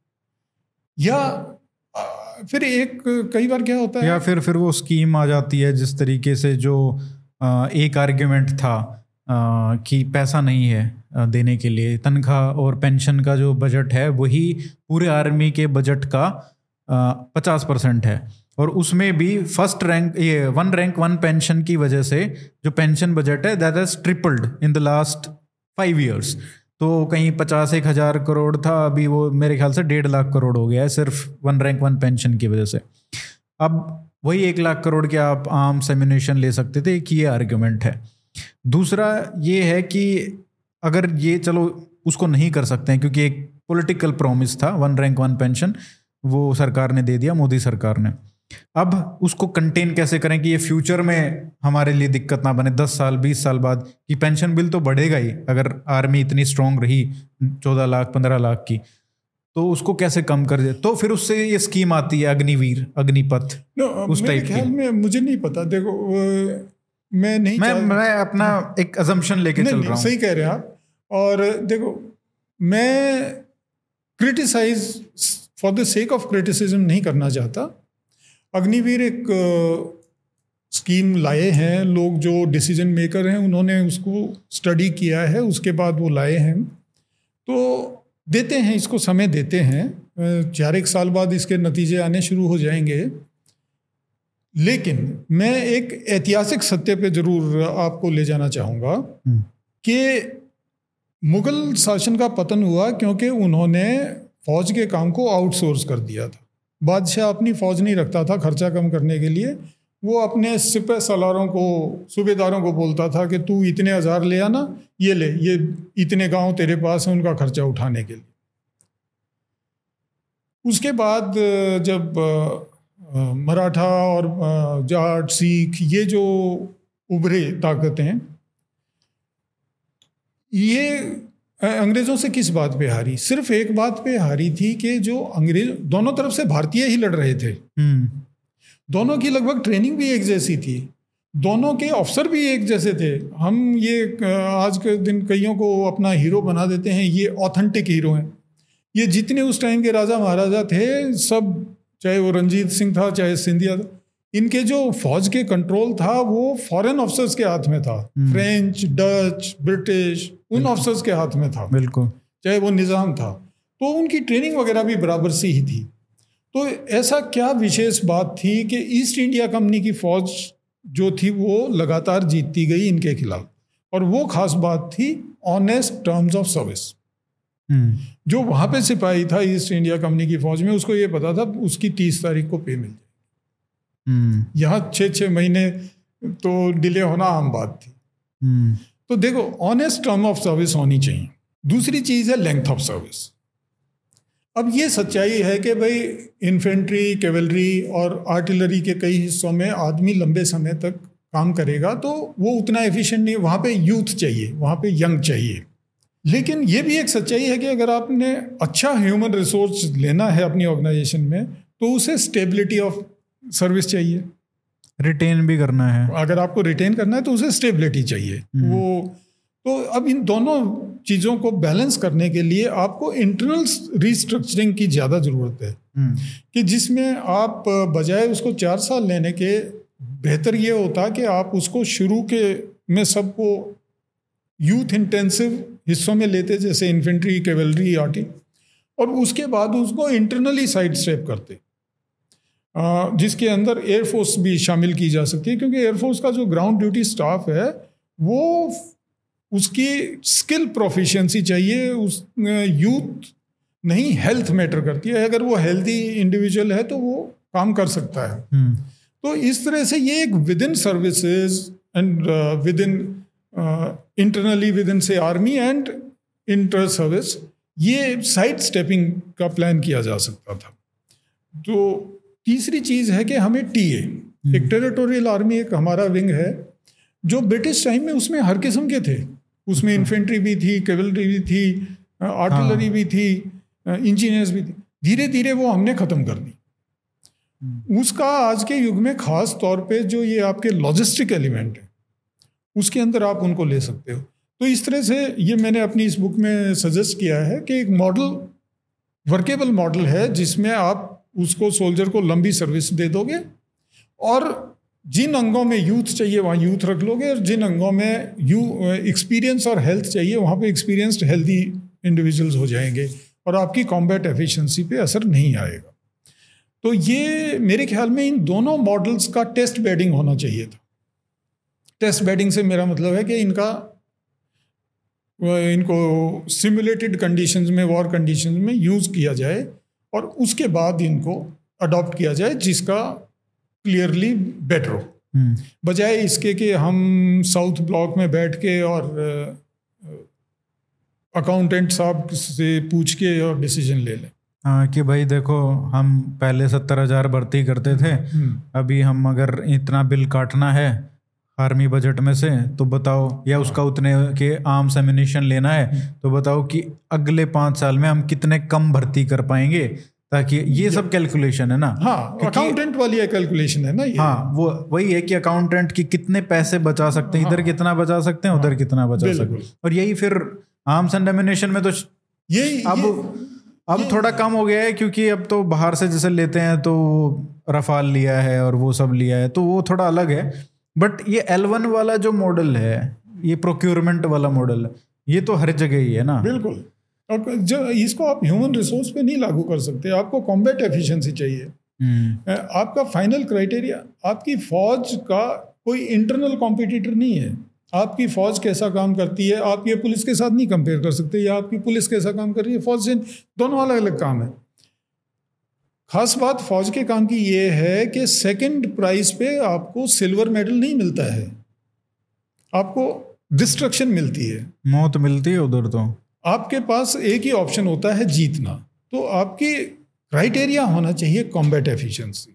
या फिर एक कई बार क्या होता है, या फिर फिर वो स्कीम आ जाती है जिस तरीके से जो एक आर्ग्यूमेंट था कि पैसा नहीं है देने के लिए, तनख्वाह और पेंशन का जो बजट है वही पूरे आर्मी के बजट का पचास परसेंट है, और उसमें भी फर्स्ट रैंक ये वन रैंक वन पेंशन की वजह से जो पेंशन बजट है that has tripled in the last five years. तो कहीं पचास एक हज़ार करोड़ था, अभी वो मेरे ख्याल से डेढ़ लाख करोड़ हो गया है सिर्फ वन रैंक वन पेंशन की वजह से। अब वही एक लाख करोड़ के आप आम सेमिनेशन ले सकते थे, कि ये आर्ग्यूमेंट है। दूसरा ये है कि अगर ये चलो उसको नहीं कर सकते हैं क्योंकि एक पॉलिटिकल प्रॉमिस था वन रैंक वन पेंशन, वो सरकार ने दे दिया, मोदी सरकार ने। अब उसको कंटेन कैसे करें कि ये फ्यूचर में हमारे लिए दिक्कत ना बने, दस साल बीस साल बाद कि पेंशन बिल तो बढ़ेगा ही अगर आर्मी इतनी स्ट्रांग रही चौदह लाख पंद्रह लाख की, तो उसको कैसे कम कर दे? तो फिर उससे ये स्कीम आती है अग्निवीर, अग्निपथ, no, उस टाइप की। में मुझे नहीं पता, देखो मैं नहीं मैं मैं अपना एक अजम्पशन लेके चल रहा हूँ। सही कह रहे हैं आप। और देखो मैं criticise for the sake of criticism नहीं करना चाहता। अग्निवीर एक स्कीम लाए हैं लोग जो डिसीजन मेकर हैं, उन्होंने उसको स्टडी किया है, उसके बाद वो लाए हैं। तो देते हैं, इसको समय देते हैं, चार एक साल बाद इसके नतीजे आने शुरू हो जाएंगे। लेकिन मैं एक ऐतिहासिक सत्य पे जरूर आपको ले जाना चाहूँगा कि मुगल शासन का पतन हुआ क्योंकि उन्होंने फौज के काम को आउटसोर्स कर दिया था। बादशाह अपनी फौज नहीं रखता था खर्चा कम करने के लिए, वो अपने सिपह सलारों को, सूबेदारों को बोलता था कि तू इतने हज़ार ले आना, ये ले, ये इतने गांव तेरे पास हैं उनका खर्चा उठाने के लिए। उसके बाद जब मराठा और जाट, सिख, ये जो उभरे ताकतें, ये अंग्रेज़ों से किस बात पे हारी? सिर्फ एक बात पे हारी थी कि जो अंग्रेज, दोनों तरफ से भारतीय ही लड़ रहे थे, दोनों की लगभग ट्रेनिंग भी एक जैसी थी, दोनों के अफसर भी एक जैसे थे। हम ये आज के दिन कईयों को अपना हीरो बना देते हैं, ये ऑथेंटिक हीरो हैं। ये जितने उस टाइम के राजा महाराजा थे सब, चाहे वो रंजीत सिंह था चाहे सिंधिया था, इनके जो फौज के कंट्रोल था वो फॉरेन ऑफिसर्स के हाथ में था, फ्रेंच, डच, ब्रिटिश, उन ऑफिसर्स के हाथ में था, बिल्कुल, चाहे वो निज़ाम था। तो उनकी ट्रेनिंग वगैरह भी बराबर सी ही थी। तो ऐसा क्या विशेष बात थी कि ईस्ट इंडिया कंपनी की फौज जो थी वो लगातार जीतती गई इनके खिलाफ, और वो खास बात थी ऑनेस्ट टर्म्स ऑफ सर्विस। जो वहाँ पे सिपाही था ईस्ट इंडिया कंपनी की फौज में, उसको ये पता था उसकी तीस तारीख को पे मिल जाए। यहाँ छः छः महीने तो डिले होना आम बात थी। तो देखो ऑनेस्ट टर्म ऑफ सर्विस होनी चाहिए। दूसरी चीज़ है लेंथ ऑफ सर्विस। अब ये सच्चाई है कि भाई इन्फेंट्री, कैवलरी और आर्टिलरी के कई हिस्सों में आदमी लंबे समय तक काम करेगा तो वो उतना एफिशिएंट नहीं, वहाँ पे यूथ चाहिए, वहाँ पे यंग चाहिए। लेकिन ये भी एक सच्चाई है कि अगर आपने अच्छा ह्यूमन रिसोर्स लेना है अपनी ऑर्गेनाइजेशन में तो उसे स्टेबिलिटी ऑफ सर्विस चाहिए, रिटेन भी करना है। अगर आपको रिटेन करना है तो उसे स्टेबिलिटी चाहिए। वो तो अब इन दोनों चीज़ों को बैलेंस करने के लिए आपको इंटरनल रिस्ट्रक्चरिंग की ज़्यादा ज़रूरत है, कि जिसमें आप बजाय उसको चार साल लेने के, बेहतर ये होता कि आप उसको शुरू के में सबको यूथ इंटेंसिव हिस्सों में लेते, जैसे इन्फेंट्री, कैवलरी, आर्टिलरी, और उसके बाद उसको इंटरनली साइड स्टेप करते। जिसके अंदर एयरफोर्स भी शामिल की जा सकती है, क्योंकि एयरफोर्स का जो ग्राउंड ड्यूटी स्टाफ है वो उसकी स्किल प्रोफिशिएंसी चाहिए, उस यूथ नहीं हेल्थ मैटर करती है। अगर वो हेल्दी इंडिविजुअल है तो वो काम कर सकता है। तो इस तरह से ये एक within services and within internally within से आर्मी एंड इंटर सर्विस, ये साइड स्टेपिंग का प्लान किया जा सकता था। तो तीसरी चीज़ है कि हमें टीए, एक टेरिटोरियल आर्मी एक हमारा विंग है जो ब्रिटिश टाइम में उसमें हर किस्म के थे, उसमें इन्फेंट्री भी थी, कैवलरी भी थी, आर्टिलरी भी थी, इंजीनियर्स भी थी। धीरे धीरे वो हमने ख़त्म कर दी। उसका आज के युग में ख़ास तौर पे जो ये आपके लॉजिस्टिक एलिमेंट है उसके अंदर आप उनको ले सकते हो। तो इस तरह से ये मैंने अपनी इस बुक में सजेस्ट किया है कि एक मॉडल, वर्केबल मॉडल है जिसमें आप उसको सोल्जर को लंबी सर्विस दे दोगे और जिन अंगों में यूथ चाहिए वहाँ यूथ रख लोगे, और जिन अंगों में यू एक्सपीरियंस और हेल्थ चाहिए वहाँ पे एक्सपीरियंस्ड हेल्दी इंडिविजुअल्स हो जाएंगे और आपकी कॉम्बैट एफिशिएंसी पे असर नहीं आएगा। तो ये मेरे ख्याल में इन दोनों मॉडल्स का टेस्ट बेडिंग होना चाहिए था। टेस्ट बेडिंग से मेरा मतलब है कि इनका इनको सिमुलेटेड कंडीशंस में, वॉर कंडीशंस में यूज़ किया जाए और उसके बाद इनको अडॉप्ट किया जाए जिसका क्लियरली बेटर हो, बजाय इसके कि हम साउथ ब्लॉक में बैठ के और अकाउंटेंट साहब से पूछ के और डिसीजन ले लें। हाँ कि भाई देखो हम पहले सत्तर हजार भर्ती करते थे, अभी हम अगर इतना बिल काटना है आर्मी बजट में से तो बताओ, या उसका उतने के आर्म्स एम्युनिशन लेना है तो बताओ कि अगले पाँच साल में हम कितने कम भर्ती कर पाएंगे, ताकि ये सब कैलकुलेशन है ना। हाँ, अकाउंटेंट वाली कैलकुलेशन है ना ये। हाँ, वो वही है कि अकाउंटेंट की कितने पैसे बचा सकते हैं, हाँ, इधर कितना बचा सकते हैं, हाँ, उधर कितना बचा सकते हैं। और यही फिर आर्म्स एंड एम्युनिशन में तो यही अब ये, अब ये, थोड़ा कम हो गया है, क्योंकि अब तो बाहर से जैसे लेते हैं तो रफाल लिया है और वो सब लिया है तो वो थोड़ा अलग है। बट ये एल वन वाला जो मॉडल है, ये प्रोक्योरमेंट वाला मॉडल है, ये तो हर जगह ही है ना। बिल्कुल। और जो इसको आप ह्यूमन रिसोर्स पे नहीं लागू कर सकते, आपको कॉम्बैट एफिशिएंसी चाहिए। आपका फाइनल क्राइटेरिया, आपकी फौज का कोई इंटरनल कॉम्पिटिटर नहीं है। आपकी फौज कैसा काम करती है आप ये पुलिस के साथ नहीं कंपेयर कर सकते, या आपकी पुलिस कैसा काम कर रही है फौज से, दोनों अलग अलग काम है। खास बात फौज के काम की ये है कि सेकंड प्राइज पे आपको सिल्वर मेडल नहीं मिलता है, आपको डिस्ट्रक्शन मिलती है, मौत मिलती है उधर। तो आपके पास एक ही ऑप्शन होता है जीतना। तो आपकी क्राइटेरिया होना चाहिए कॉम्बैट एफिशिएंसी,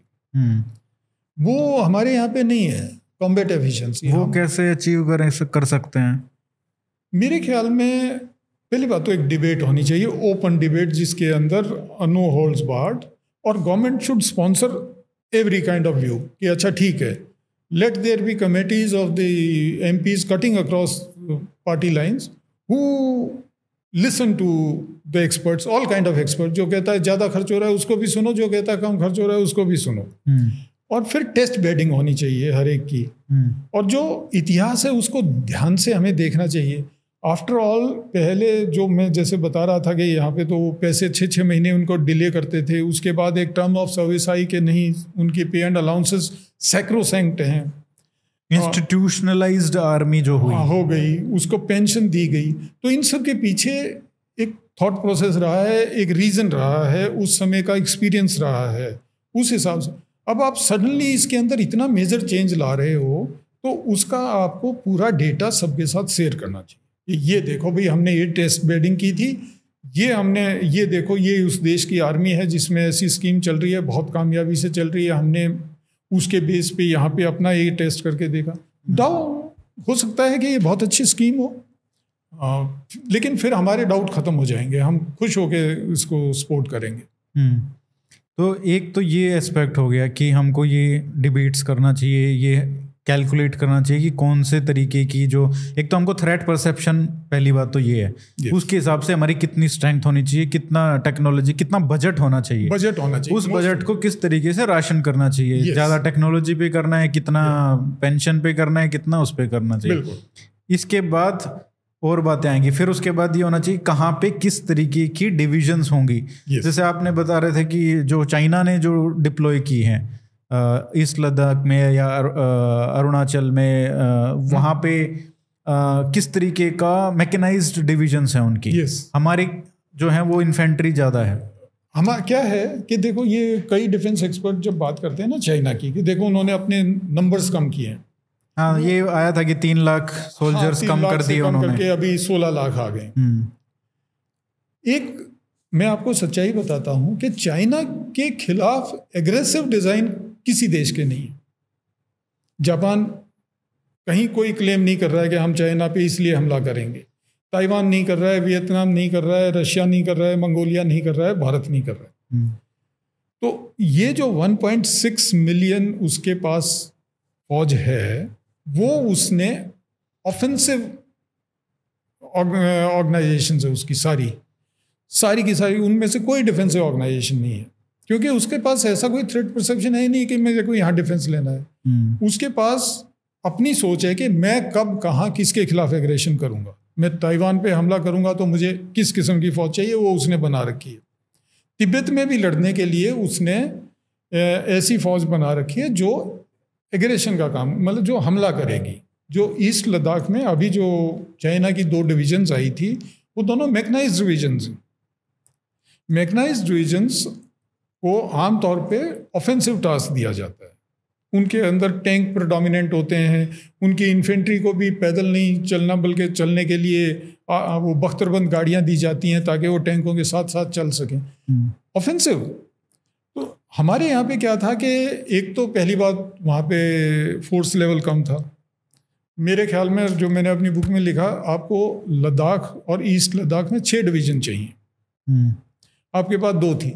वो हमारे यहाँ पे नहीं है कॉम्बैट एफिशिएंसी। वो कैसे अचीव करें कर सकते हैं? मेरे ख्याल में पहली बात तो एक डिबेट होनी चाहिए, ओपन डिबेट, जिसके अंदर नो होल्ड्स बार्ड, और government should sponsor every kind of view कि अच्छा ठीक है, let there be committees of the MPs cutting across party lines who listen to the experts, all kind of expert. जो कहता है ज़्यादा खर्च हो रहा है उसको भी सुनो, जो कहता है कम खर्च हो रहा है उसको भी सुनो। hmm. और फिर टेस्ट बेडिंग होनी चाहिए हर एक की। hmm. और जो इतिहास है उसको ध्यान से हमें देखना चाहिए। आफ्टर ऑल पहले जो मैं जैसे बता रहा था कि यहाँ पे तो पैसे छः छः महीने उनको डिले करते थे, उसके बाद एक टर्म ऑफ सर्विस आई कि नहीं, उनकी पे एंड अलाउंसेस सैक्रोसैंक्ट हैं, इंस्टीट्यूशनलाइज्ड आर्मी जो हुई हो गई, उसको पेंशन दी गई। तो इन सब के पीछे एक थॉट प्रोसेस रहा है, एक रीज़न रहा है, उस समय का एक्सपीरियंस रहा है, उस हिसाब से। अब आप सडनली इसके अंदर इतना मेजर चेंज ला रहे हो तो उसका आपको पूरा डेटा सबके साथ शेयर करना चाहिए। ये देखो भाई हमने ये टेस्ट बेडिंग की थी, ये हमने ये देखो ये उस देश की आर्मी है जिसमें ऐसी स्कीम चल रही है, बहुत कामयाबी से चल रही है, हमने उसके बेस पे यहाँ पे अपना ये टेस्ट करके देखा। डाउट हो सकता है कि ये बहुत अच्छी स्कीम हो, आ, लेकिन फिर हमारे डाउट ख़त्म हो जाएंगे, हम खुश होकर इसको सपोर्ट करेंगे। तो एक तो ये एस्पेक्ट हो गया कि हमको ये डिबेट्स करना चाहिए, ये कैलकुलेट करना चाहिए कि कौन से तरीके की, जो एक तो हमको थ्रेट परसेप्शन, पहली बात तो ये है, yes. उसके हिसाब से हमारी कितनी स्ट्रेंथ होनी चाहिए, कितना टेक्नोलॉजी, कितना बजट होना चाहिए, बजट होना चाहिए, उस बजट को किस तरीके से राशन करना चाहिए, yes. ज़्यादा टेक्नोलॉजी पे करना है, कितना yeah. पेंशन पे करना है, कितना उस पे करना चाहिए। इसके बाद और बातें आएंगी। फिर उसके बाद ये होना चाहिए कहाँ पे किस तरीके की डिविजन्स होंगी। yes. जैसे आपने बता रहे थे कि जो चाइना ने जो डिप्लॉय की हैं ईस्ट लद्दाख में या अरुणाचल में, वहाँ पे आ, किस तरीके का मैकेनाइज्ड डिविजन्स हैं उनकी। yes. हमारी जो है वो इन्फेंट्री ज़्यादा है। हमारा क्या है कि देखो, ये कई डिफेंस एक्सपर्ट जब बात करते हैं ना चाइना की, कि देखो उन्होंने अपने नंबर्स कम किए हैं। हाँ, ये आया था कि तीन लाख सोल्जर्स हाँ, कम कर दिए उन्होंने, करके अभी सोलह लाख आ गए। एक मैं आपको सच्चाई बताता हूं कि चाइना के खिलाफ एग्रेसिव डिजाइन किसी देश के नहीं है। जापान कहीं कोई क्लेम नहीं कर रहा है कि हम चाइना पे इसलिए हमला करेंगे। ताइवान नहीं कर रहा है, वियतनाम नहीं कर रहा है, रशिया नहीं कर रहा है, मंगोलिया नहीं कर रहा है, भारत नहीं कर रहा है। तो ये जो वन पॉइंट सिक्स मिलियन उसके पास फौज है, वो उसने ऑफेंसिव ऑर्गेनाइजेशन है उसकी सारी सारी की सारी, उनमें से कोई डिफेंसिव ऑर्गेनाइजेशन नहीं है, क्योंकि उसके पास ऐसा कोई थ्रेट परसेप्शन है नहीं कि मेरे को यहाँ डिफेंस लेना है। उसके पास अपनी सोच है कि मैं कब कहाँ किसके खिलाफ एग्रेशन करूँगा। मैं ताइवान पे हमला करूँगा तो मुझे किस किस्म की फ़ौज चाहिए, वो उसने बना रखी है। तिब्बत में भी लड़ने के लिए उसने ऐसी फ़ौज बना रखी है जो एग्रेशन का काम, मतलब जो हमला करेगी। जो ईस्ट लद्दाख में अभी जो चाइना की दो डिविजन्स आई थी, वो दोनों मैकेनाइज्ड डिविजन्स हैं। मैकेनाइज्ड डिविजन्स को आमतौर पे ऑफेंसिव टास्क दिया जाता है। उनके अंदर टैंक प्रेडोमिनेंट होते हैं, उनकी इन्फेंट्री को भी पैदल नहीं चलना बल्कि चलने के लिए आ, आ, वो बख्तरबंद गाड़ियाँ दी जाती हैं ताकि वो टैंकों के साथ साथ चल सकें। ऑफेंसिव। तो हमारे यहाँ पे क्या था कि एक तो पहली बात वहाँ पे फोर्स लेवल कम था। मेरे ख्याल में जो मैंने अपनी बुक में लिखा, आपको लद्दाख और ईस्ट लद्दाख में छः डिवीज़न चाहिए, आपके पास दो थी।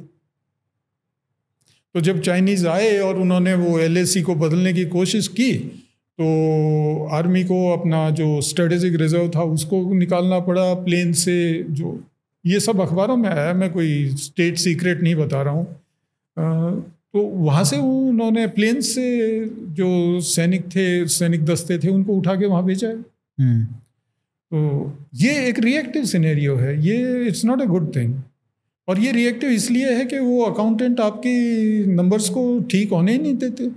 तो जब चाइनीज़ आए और उन्होंने वो एल ए सी को बदलने की कोशिश की, तो आर्मी को अपना जो स्ट्रेटेजिक रिजर्व था उसको निकालना पड़ा प्लेन से। जो ये सब अखबारों में आया, मैं कोई स्टेट सीक्रेट नहीं बता रहा हूँ। तो वहाँ से उन्होंने प्लेन से जो सैनिक थे, सैनिक दस्ते थे, उनको उठा के वहाँ भेजा है। तो ये एक रिएक्टिव सिनेरियो है, ये it's not a good thing. और ये रिएक्टिव इसलिए है कि वो अकाउंटेंट आपकी नंबर्स को ठीक होने ही नहीं देते।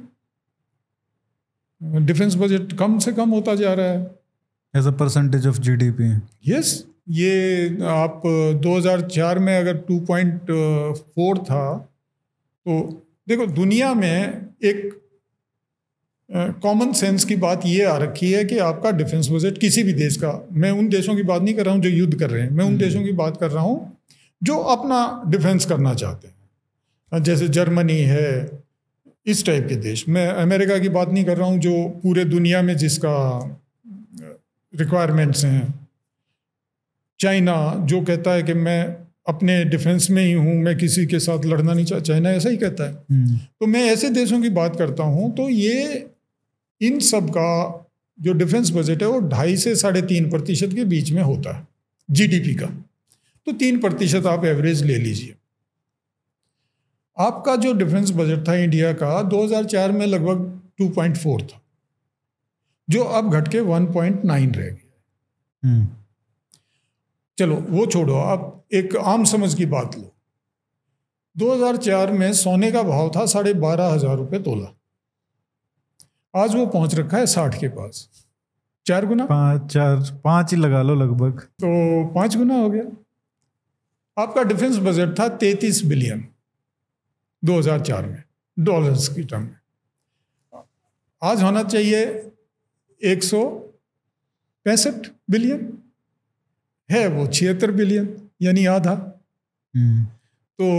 डिफेंस बजट कम से कम होता जा रहा है as a percentage of GDP. Yes, ये आप दो हज़ार चार में अगर टू पॉइंट फोर था, तो देखो दुनिया में एक कॉमन uh, सेंस की बात ये आ रखी है कि आपका डिफेंस बजट किसी भी देश का, मैं उन देशों की बात नहीं कर रहा हूँ जो युद्ध कर रहे हैं, मैं उन देशों की बात कर रहा हूँ जो अपना डिफेंस करना चाहते हैं, जैसे जर्मनी है, इस टाइप के देश। मैं अमेरिका की बात नहीं कर रहा हूँ जो पूरे दुनिया में जिसका रिक्वायरमेंट्स हैं। चाइना जो कहता है कि मैं अपने डिफेंस में ही हूँ, मैं किसी के साथ लड़ना नहीं चाहता, चाइना ऐसा ही कहता है। तो मैं ऐसे देशों की बात करता हूँ। तो ये इन सब का जो डिफेंस बजट है वो ढाई से साढ़े तीन प्रतिशत के बीच में होता है जीडीपी का। तो तीन प्रतिशत आप एवरेज ले लीजिए। आपका जो डिफेंस बजट था इंडिया का दो हज़ार चार में लगभग टू पॉइंट फोर था, जो अब घट के वन पॉइंट नाइन रह गया। चलो वो छोड़ो, आप एक आम समझ की बात लो। दो हज़ार चार में सोने का भाव था साढ़े बारह हजार रुपये तोला, आज वो पहुंच रखा है साठ के पास, चार गुना, पाँच चार पाँच ही लगा लो लगभग, तो पाँच गुना हो गया। आपका डिफेंस बजट था तैंतीस बिलियन दो हज़ार चार में डॉलर्स की टर्म में, आज होना चाहिए एक सौ पैंसठ बिलियन, है वो छिहत्तर बिलियन, यानी आधा। तो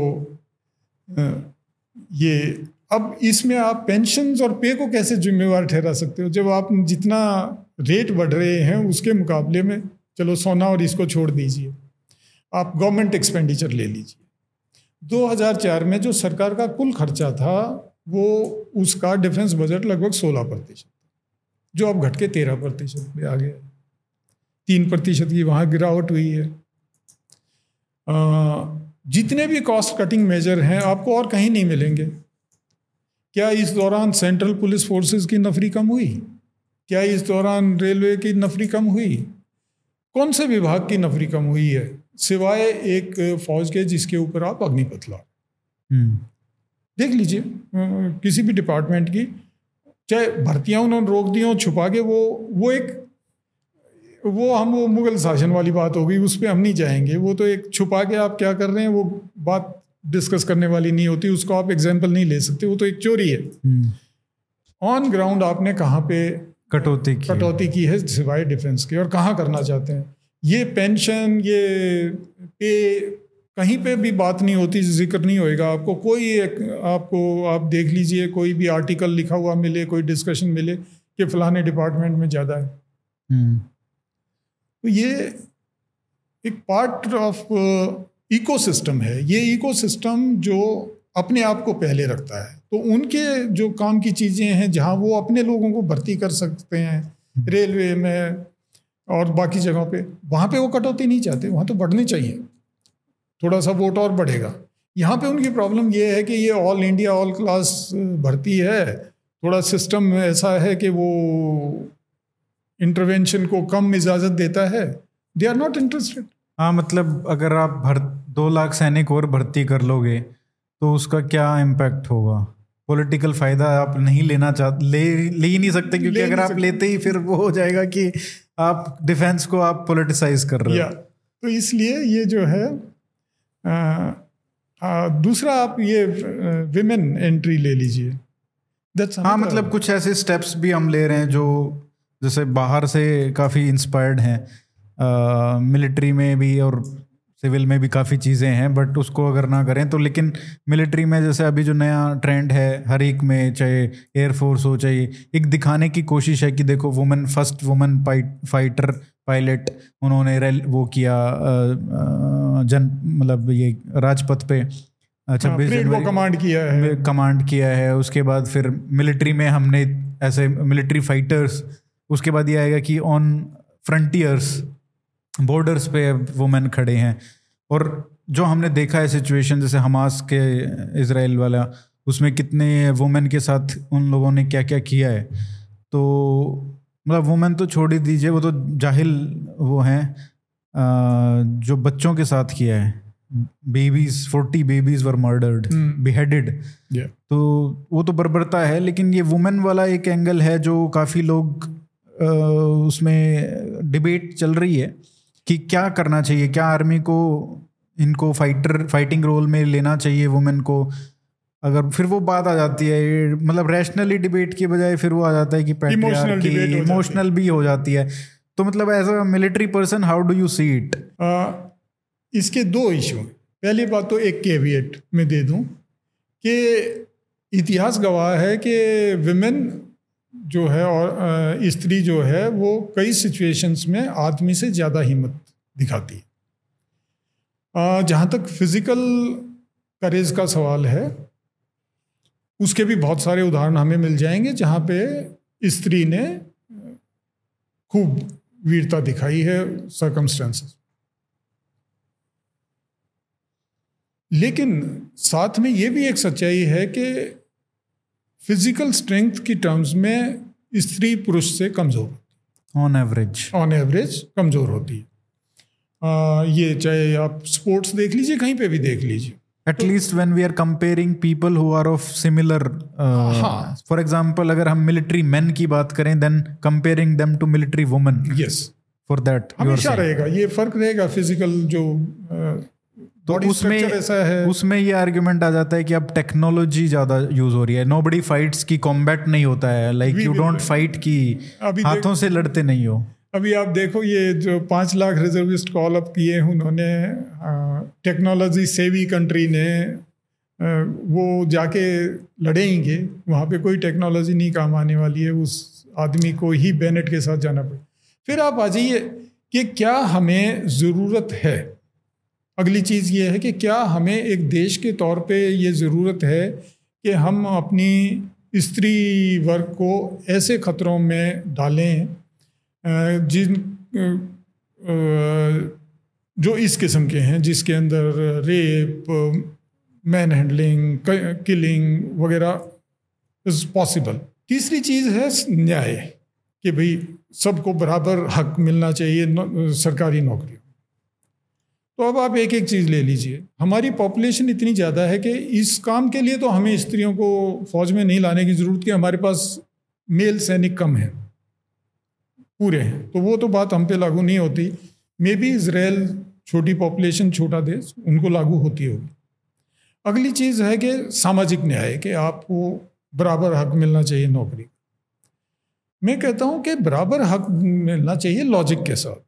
ये अब इसमें आप पेंशन्स और पे को कैसे जिम्मेवार ठहरा सकते हो, जब आप जितना रेट बढ़ रहे हैं उसके मुकाबले में। चलो सोना और इसको छोड़ दीजिए, आप गवर्नमेंट एक्सपेंडिचर ले लीजिए। दो हज़ार चार में जो सरकार का कुल खर्चा था वो उसका डिफेंस बजट लगभग सोलह प्रतिशत, जो अब घट के तेरह प्रतिशत पे आ गया। तीन प्रतिशत की वहाँ गिरावट हुई है। आ, जितने भी कॉस्ट कटिंग मेजर हैं आपको और कहीं नहीं मिलेंगे। क्या इस दौरान सेंट्रल पुलिस फोर्सेस की नफरी कम हुई? क्या इस दौरान रेलवे की नफरी कम हुई? कौन से विभाग की नफरी कम हुई है सिवाय एक फौज के जिसके ऊपर आप अग्निपथ ला। देख लीजिए किसी भी डिपार्टमेंट की, चाहे भर्तियां उन्होंने रोक दी हो छुपा के, वो वो एक वो हम वो मुगल शासन वाली बात होगी, उस पर हम नहीं जाएंगे। वो तो एक छुपा के आप क्या कर रहे हैं वो बात डिस्कस करने वाली नहीं होती, उसको आप एग्जाम्पल नहीं ले सकते, वो तो एक चोरी है। ऑन ग्राउंड आपने कहाँ पे कटौती की कटौती की है सिवाय डिफेंस के, और कहाँ करना चाहते हैं? ये पेंशन, ये पे, कहीं पे भी बात नहीं होती, जिक्र नहीं होएगा आपको। कोई एक आपको आप देख लीजिए कोई भी आर्टिकल लिखा हुआ मिले, कोई डिस्कशन मिले कि फलाने डिपार्टमेंट में ज़्यादा है। तो ये एक पार्ट ऑफ इकोसिस्टम है। ये इकोसिस्टम जो अपने आप को पहले रखता है, तो उनके जो काम की चीज़ें हैं जहाँ वो अपने लोगों को भर्ती कर सकते हैं, रेलवे में और बाकी जगहों पे, वहाँ पे वो कटौती नहीं चाहते, वहाँ तो बढ़नी चाहिए, थोड़ा सा वोट और बढ़ेगा। यहाँ पे उनकी प्रॉब्लम ये है कि ये ऑल इंडिया ऑल क्लास भर्ती है, थोड़ा सिस्टम ऐसा है कि वो इंटरवेंशन को कम इजाज़त देता है। They are not interested. हाँ, मतलब अगर आप भर दो लाख सैनिक और भर्ती कर लोगे तो उसका क्या इम्पैक्ट होगा? पॉलिटिकल फ़ायदा आप नहीं लेना चाहते, ले ले ही नहीं सकते, क्योंकि अगर आप लेते ही फिर वो हो जाएगा कि आप डिफेंस को आप पॉलिटिसाइज कर रहे हो। तो इसलिए ये जो है आ, आ, दूसरा आप ये विमेन एंट्री ले लीजिए। हाँ, मतलब कुछ ऐसे स्टेप्स भी हम ले रहे हैं जो जैसे बाहर से काफ़ी इंस्पायर्ड हैं, मिलिट्री में भी और सिविल में भी काफ़ी चीज़ें हैं, बट उसको अगर ना करें तो। लेकिन मिलिट्री में जैसे अभी जो नया ट्रेंड है हर एक में, चाहे एयरफोर्स हो, चाहे एक दिखाने की कोशिश है कि देखो women, first women fighter pilot उन्होंने वो किया जन मतलब ये राजपथ पे छब्बीस जनवरी कमांड किया है कमांड किया है। उसके बाद फिर मिलिट्री में हमने ऐसे मिलिट्री फाइटर्स, उसके बाद ये आएगा कि ऑन फ्रंटियर्स, बॉर्डर्स पे वुमेन खड़े हैं। और जो हमने देखा है सिचुएशन जैसे हमास के इजराइल वाला, उसमें कितने वुमेन के साथ उन लोगों ने क्या क्या किया है। तो मतलब वुमेन तो छोड़ ही दीजिए, वो तो जाहिल वो हैं, जो बच्चों के साथ किया है। Babies, forty babies were murdered, beheaded. तो वो तो बर्बरता है। लेकिन ये वुमेन वाला एक एंगल है जो काफ़ी लोग आ, उसमें डिबेट चल रही है कि क्या करना चाहिए, क्या आर्मी को इनको फाइटर फाइटिंग रोल में लेना चाहिए वुमेन को। अगर फिर वो बात आ जाती है, मतलब रैशनली डिबेट की बजाय फिर वो आ जाता है कि पैट्रियार्की, इमोशनल भी हो जाती है। तो मतलब as a military person how do you see it? इसके दो इशू हैं। पहली बात तो एक कैविएट में दे दूं कि इतिहास गवाह है कि विमेन जो है और स्त्री जो है वो कई सिचुएशंस में आदमी से ज़्यादा हिम्मत दिखाती है। जहाँ तक फिज़िकल करेज का सवाल है, उसके भी बहुत सारे उदाहरण हमें मिल जाएंगे जहाँ पे स्त्री ने खूब वीरता दिखाई है सर्कमस्टेंसेस। लेकिन साथ में ये भी एक सच्चाई है कि फिजिकल स्ट्रेंथ की टर्म्स में स्त्री पुरुष से कमज़ोर, ऑन एवरेज ऑन एवरेज कमज़ोर होती है। आ, ये चाहे आप स्पोर्ट्स देख लीजिए, कहीं पे भी देख लीजिए। At least when we are comparing people who are of similar, for example अगर हम मिलिट्री मेन की बात करें, then comparing them to military women, yes, for that हमेशा रहेगा ये फर्क रहेगा फिजिकल जो uh, तो उसमें ऐसा है। उसमें ये आर्गुमेंट आ जाता है कि अब टेक्नोलॉजी ज़्यादा यूज हो रही है, नोबडी फाइट्स की कॉम्बैट नहीं होता है, लाइक यू डोंट फाइट की हाथों से लड़ते नहीं हो। अभी आप देखो ये जो पाँच लाख रिजर्विस्ट कॉल अप किए उन्होंने, टेक्नोलॉजी सेवी कंट्री ने, आ, वो जाके लड़ेंगे, वहाँ पे कोई टेक्नोलॉजी नहीं काम आने वाली है, उस आदमी को ही बैनेट के साथ जाना पड़े। फिर आप आ जाइए कि क्या हमें ज़रूरत है। अगली चीज़ ये है कि क्या हमें एक देश के तौर पे ये ज़रूरत है कि हम अपनी स्त्री वर्ग को ऐसे ख़तरों में डालें जिन जो इस किस्म के हैं, जिसके अंदर रेप, मैन हैंडलिंग, किलिंग वगैरह इज़ पॉसिबल। तीसरी चीज़ है न्याय। कि भाई सबको बराबर हक मिलना चाहिए नौ, सरकारी नौकरी। तो अब आप एक एक चीज़ ले लीजिए, हमारी पॉपुलेशन इतनी ज़्यादा है कि इस काम के लिए तो हमें स्त्रियों को फौज में नहीं लाने की ज़रूरत कि हमारे पास मेल सैनिक कम हैं, पूरे हैं, तो वो तो बात हम पे लागू नहीं होती। मे बी इजराइल छोटी पॉपुलेशन, छोटा देश, उनको लागू होती होगी। अगली चीज़ है कि सामाजिक न्याय, कि आपको बराबर हक मिलना चाहिए नौकरी। मैं कहता हूँ कि बराबर हक मिलना चाहिए लॉजिक के साथ।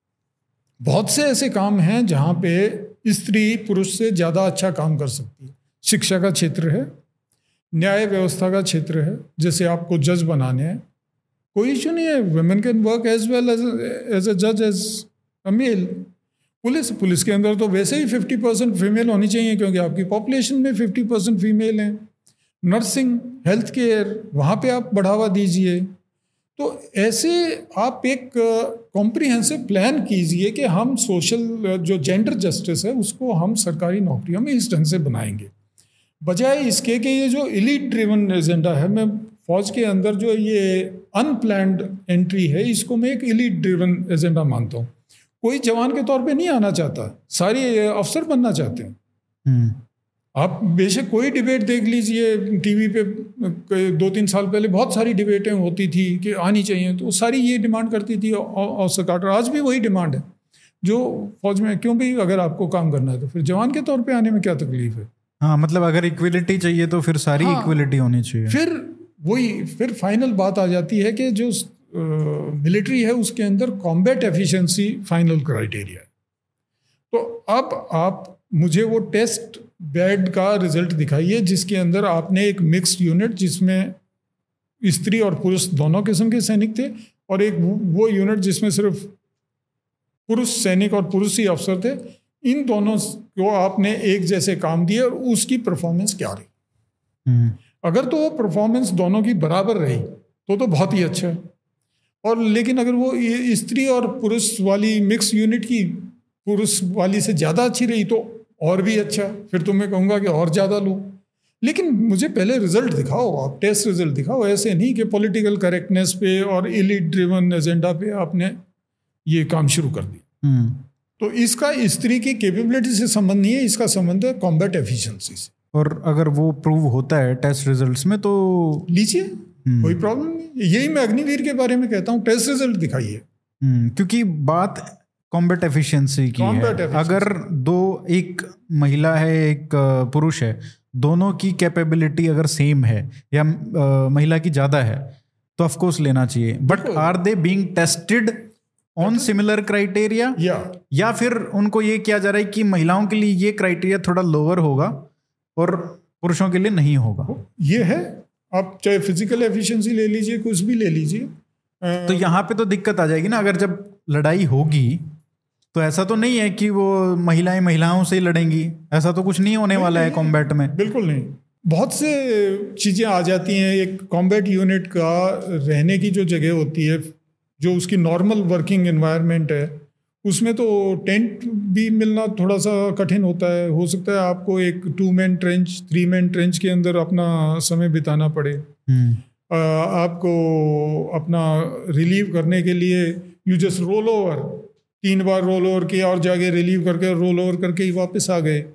बहुत से ऐसे काम हैं जहाँ पे स्त्री पुरुष से ज़्यादा अच्छा काम कर सकती है। शिक्षा का क्षेत्र है, न्याय व्यवस्था का क्षेत्र है, जैसे आपको जज बनाने हैं, कोई इशू नहीं है, women can work as well as as a जज as a male. Police police के अंदर तो वैसे ही फिफ्टी परसेंट फीमेल होनी चाहिए, क्योंकि आपकी पॉपुलेशन में फिफ्टी परसेंट फीमेल हैं। नर्सिंग, हेल्थ केयर, वहाँ पे आप बढ़ावा दीजिए। तो ऐसे आप एक कॉम्प्रिहेंसिव प्लान कीजिए कि हम सोशल जो जेंडर जस्टिस है उसको हम सरकारी नौकरियों में इस ढंग से बनाएंगे, बजाय इसके कि ये जो एलीट ड्रिवन एजेंडा है। मैं फौज के अंदर जो ये अनप्लैन्ड एंट्री है, इसको मैं एक एलीट ड्रिवन एजेंडा मानता हूँ। कोई जवान के तौर पे नहीं आना चाहता, सारे अफसर बनना चाहते हैं। आप बेशक कोई डिबेट देख लीजिए टीवी पे, दो तीन साल पहले बहुत सारी डिबेटें होती थी कि आनी चाहिए, तो सारी ये डिमांड करती थी ऑफिसर कार्टर। आज भी वही डिमांड है जो फौज में, क्यों भाई अगर आपको काम करना है तो फिर जवान के तौर पे आने में क्या तकलीफ है। हाँ, मतलब अगर इक्वलिटी चाहिए तो फिर सारी हाँ, इक्वलिटी होनी चाहिए। फिर वही फिर फाइनल बात आ जाती है कि जो मिलिट्री uh, है उसके अंदर कॉम्बैट एफिशिएंसी फाइनल क्राइटेरिया है। तो अब आप मुझे वो टेस्ट बेड का रिजल्ट दिखाइए जिसके अंदर आपने एक मिक्स्ड यूनिट जिसमें स्त्री और पुरुष दोनों किस्म के सैनिक थे, और एक वो यूनिट जिसमें सिर्फ पुरुष सैनिक और पुरुष ही अफसर थे। इन दोनों को आपने एक जैसे काम दिए और उसकी परफॉर्मेंस क्या रही। अगर तो वो परफॉर्मेंस दोनों की बराबर रही तो तो बहुत ही अच्छा है, और लेकिन अगर वो स्त्री और पुरुष वाली मिक्स यूनिट की पुरुष वाली से ज़्यादा अच्छी रही तो और भी अच्छा, फिर तो मैं कहूँगा कि और ज़्यादा लो। लेकिन मुझे पहले रिजल्ट दिखाओ, आप टेस्ट रिजल्ट दिखाओ, ऐसे नहीं कि पॉलिटिकल करेक्टनेस पे और एलीट ड्रिवन एजेंडा पे आपने ये काम शुरू कर दिया। तो इसका स्त्री की कैपेबिलिटी से संबंध नहीं है, इसका संबंध है कॉम्बैट एफिशिएंसी से। और अगर वो प्रूव होता है टेस्ट रिजल्ट्स में तो लीजिए, कोई प्रॉब्लम नहीं। यही मैं अग्निवीर के बारे में कहता हूँ, टेस्ट रिजल्ट दिखाइए। क्योंकि बात कॉम्बैट एफिशिएंसी की है। अगर दो, एक महिला है एक पुरुष है, दोनों की कैपेबिलिटी अगर सेम है या महिला की ज़्यादा है तो ऑफ कोर्स लेना चाहिए। But are they being tested on similar criteria, या फिर उनको ये किया जा रहा है कि महिलाओं के लिए ये क्राइटेरिया थोड़ा लोअर होगा और पुरुषों के लिए नहीं होगा? ये है, आप चाहे फिजिकल एफिशिएंसी ले लीजिए, कुछ भी ले लीजिए। तो यहाँ पे तो दिक्कत आ जाएगी ना। अगर जब लड़ाई होगी तो ऐसा तो नहीं है कि वो महिलाएं महिलाओं से ही लड़ेंगी, ऐसा तो कुछ नहीं होने वाला है कॉम्बैट में। बिल्कुल नहीं, बहुत से चीज़ें आ जाती हैं। एक कॉम्बैट यूनिट का रहने की जो जगह होती है, जो उसकी नॉर्मल वर्किंग एनवायरनमेंट है, उसमें तो टेंट भी मिलना थोड़ा सा कठिन होता है। हो सकता है आपको एक two man trench, three man trench के अंदर अपना समय बिताना पड़े। आ, आपको अपना रिलीव करने के लिए यू जस्ट रोल ओवर, तीन बार रोल ओवर किया और जाके रिलीव करके रोल ओवर करके ही वापस आ गए।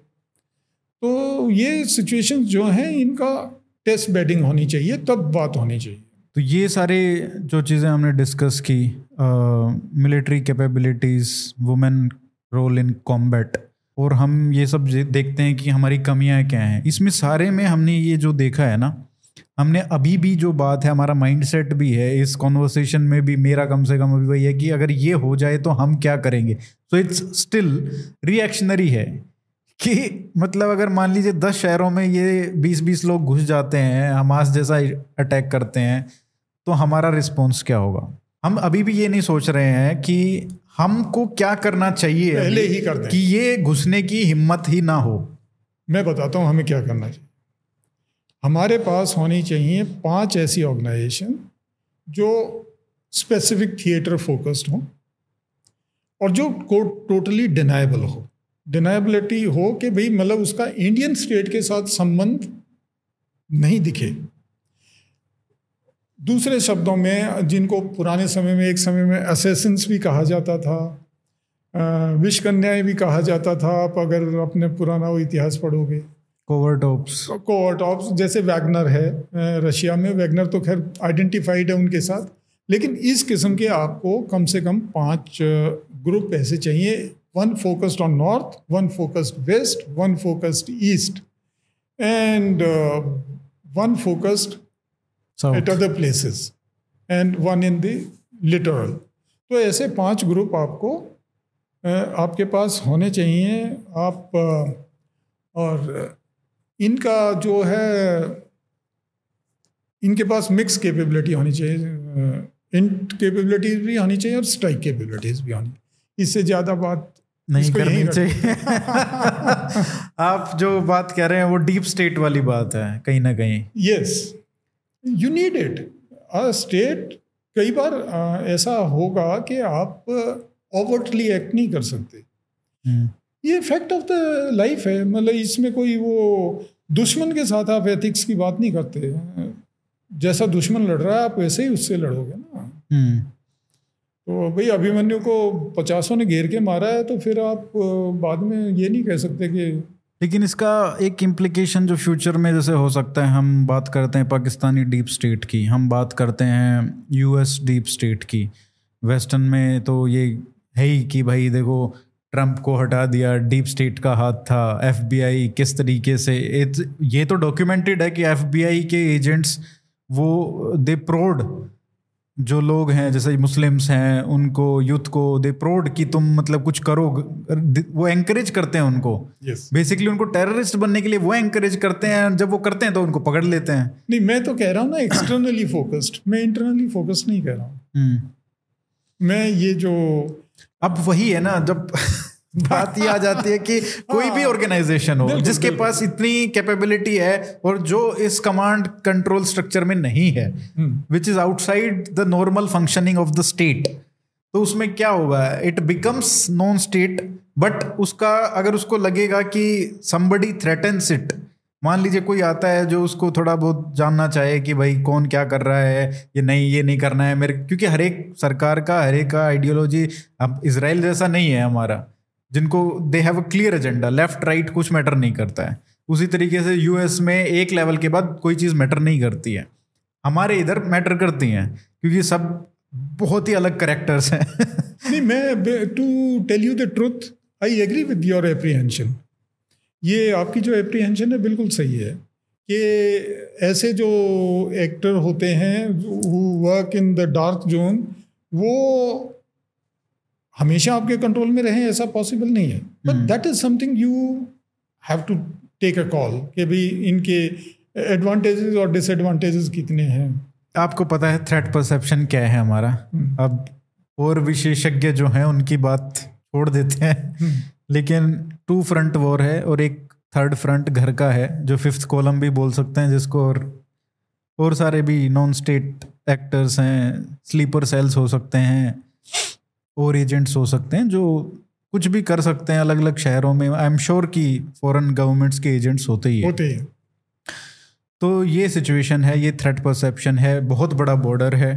तो ये सिचुएशंस जो हैं इनका टेस्ट बेडिंग होनी चाहिए, तब बात होनी चाहिए। तो ये सारे जो चीज़ें हमने डिस्कस की, military capabilities, women role in combat, और हम ये सब देखते हैं कि हमारी कमियां क्या हैं इसमें सारे में। हमने ये जो देखा है ना, हमने अभी भी जो बात है, हमारा माइंडसेट भी है इस कॉन्वर्सेशन में भी, मेरा कम से कम अभी वही है कि अगर ये हो जाए तो हम क्या करेंगे। सो इट्स स्टिल रिएक्शनरी है कि मतलब अगर मान लीजिए दस शहरों में ये बीस बीस लोग घुस जाते हैं, हमास जैसा अटैक करते हैं, तो हमारा रिस्पॉन्स क्या होगा। हम अभी भी ये नहीं सोच रहे हैं कि हमको क्या करना चाहिए पहले ही कर दें कि ये घुसने की हिम्मत ही ना हो। मैं बताता हूँ हमें क्या करना चाहिए। हमारे पास होनी चाहिए पांच ऐसी ऑर्गेनाइजेशन जो स्पेसिफिक थिएटर फोकस्ड हो और जो टोटली डिनाइबल हो। डिनाइबिलिटी हो कि भाई मतलब उसका इंडियन स्टेट के साथ संबंध नहीं दिखे। दूसरे शब्दों में, जिनको पुराने समय में एक समय में असैसिन्स भी कहा जाता था, विष कन्याएं भी कहा जाता था, आप अगर अपने पुराना वो इतिहास पढ़ोगे, कोवर्ट ऑप्स कोवर्ट ऑप्स जैसे वैगनर है रशिया में, वैगनर तो खैर आइडेंटिफाइड है उनके साथ, लेकिन इस किस्म के आपको कम से कम पांच ग्रुप ऐसे चाहिए, one focused on north, one focused west, one focused east and one focused at other places and one in the littoral। तो ऐसे पांच ग्रुप आपको आपके पास होने चाहिए। आप और इनका जो है, इनके पास मिक्स कैपेबिलिटी होनी चाहिए, इंट कैपेबिलिटीज भी होनी चाहिए और स्ट्राइक कैपेबिलिटीज भी होनी, इससे ज़्यादा बात नहीं करनी चाहिए। आप जो बात कह रहे हैं वो डीप स्टेट वाली बात है कहीं ना कहीं। Yes, you need it. State कई बार uh, ऐसा होगा कि आप ओवरटली uh, एक्ट नहीं कर सकते। hmm. ये फैक्ट ऑफ द लाइफ है, मतलब इसमें कोई वो दुश्मन के साथ आप एथिक्स की बात नहीं करते। जैसा दुश्मन लड़ रहा है आप वैसे ही उससे लड़ोगे ना। hmm. तो भाई अभिमन्यु को पचासों ने घेर के मारा है, तो फिर आप बाद में ये नहीं कह सकते कि। लेकिन इसका एक इम्प्लीकेशन जो फ्यूचर में जैसे हो सकता है, हम बात करते हैं पाकिस्तानी डीप स्टेट की, हम बात करते हैं यूएस डीप स्टेट की, वेस्टर्न में तो ये है ही कि भाई देखो ट्रंप को हटा दिया, डीप स्टेट का हाथ था, एफबीआई किस तरीके से, ये तो डॉक्यूमेंटेड है कि एफबीआई के एजेंट्स वो दे प्रोड जो लोग हैं जैसे मुस्लिम्स हैं उनको, यूथ को दे प्रोड कि तुम मतलब कुछ करो, वो एंकरेज करते हैं उनको। Basically yes. उनको टेररिस्ट बनने के लिए वो एंकरेज करते हैं, जब वो करते हैं तो उनको पकड़ लेते हैं। नहीं, मैं तो कह रहा हूँ ना एक्सटर्नली फोकस्ड, मैं इंटरनली फोकस्ड नहीं कह रहा हूँ। मैं ये जो अब वही है ना, जब बात ये आ जाती है कि कोई भी ऑर्गेनाइजेशन हो जिसके पास इतनी कैपेबिलिटी है और जो इस कमांड कंट्रोल स्ट्रक्चर में नहीं है, which is outside the normal functioning of the state, तो उसमें क्या होगा, it becomes non state. But उसका अगर उसको लगेगा कि somebody threatens it, मान लीजिए कोई आता है जो उसको थोड़ा बहुत जानना चाहे कि भाई कौन क्या कर रहा है, ये नहीं ये नहीं करना है मेरे, क्योंकि हर एक सरकार का हर एक का आइडियोलॉजी, अब इसराइल जैसा नहीं है हमारा जिनको they have a clear agenda, left right कुछ मैटर नहीं करता है। उसी तरीके से यूएस में एक लेवल के बाद कोई चीज़ मैटर नहीं करती है, हमारे इधर मैटर करती हैं क्योंकि सब बहुत ही अलग करेक्टर्स हैं। नहीं, मैं to tell you the truth, I agree with your apprehension. ये आपकी जो एप्रीहेंशन है बिल्कुल सही है कि ऐसे जो एक्टर होते हैं who work in the dark zone, वो हमेशा आपके कंट्रोल में रहें ऐसा पॉसिबल नहीं है। But that is something you have to take a call कि भाई इनके एडवांटेजेस और डिसएडवांटेजेस कितने हैं। आपको पता है थ्रेट परसेप्शन क्या है हमारा। hmm. अब और विशेषज्ञ जो हैं उनकी बात छोड़ देते हैं। hmm. लेकिन टू फ्रंट वॉर है और एक थर्ड फ्रंट घर का है, जो फिफ्थ कॉलम भी बोल सकते हैं जिसको, और और सारे भी नॉन स्टेट एक्टर्स हैं, स्लीपर सेल्स हो सकते हैं और एजेंट्स हो सकते हैं जो कुछ भी कर सकते हैं अलग अलग शहरों में। आई एम श्योर कि फॉरेन गवर्नमेंट्स के एजेंट्स होते ही होते हैं। तो ये सिचुएशन है, ये थ्रेट परसेप्शन है, बहुत बड़ा बॉर्डर है,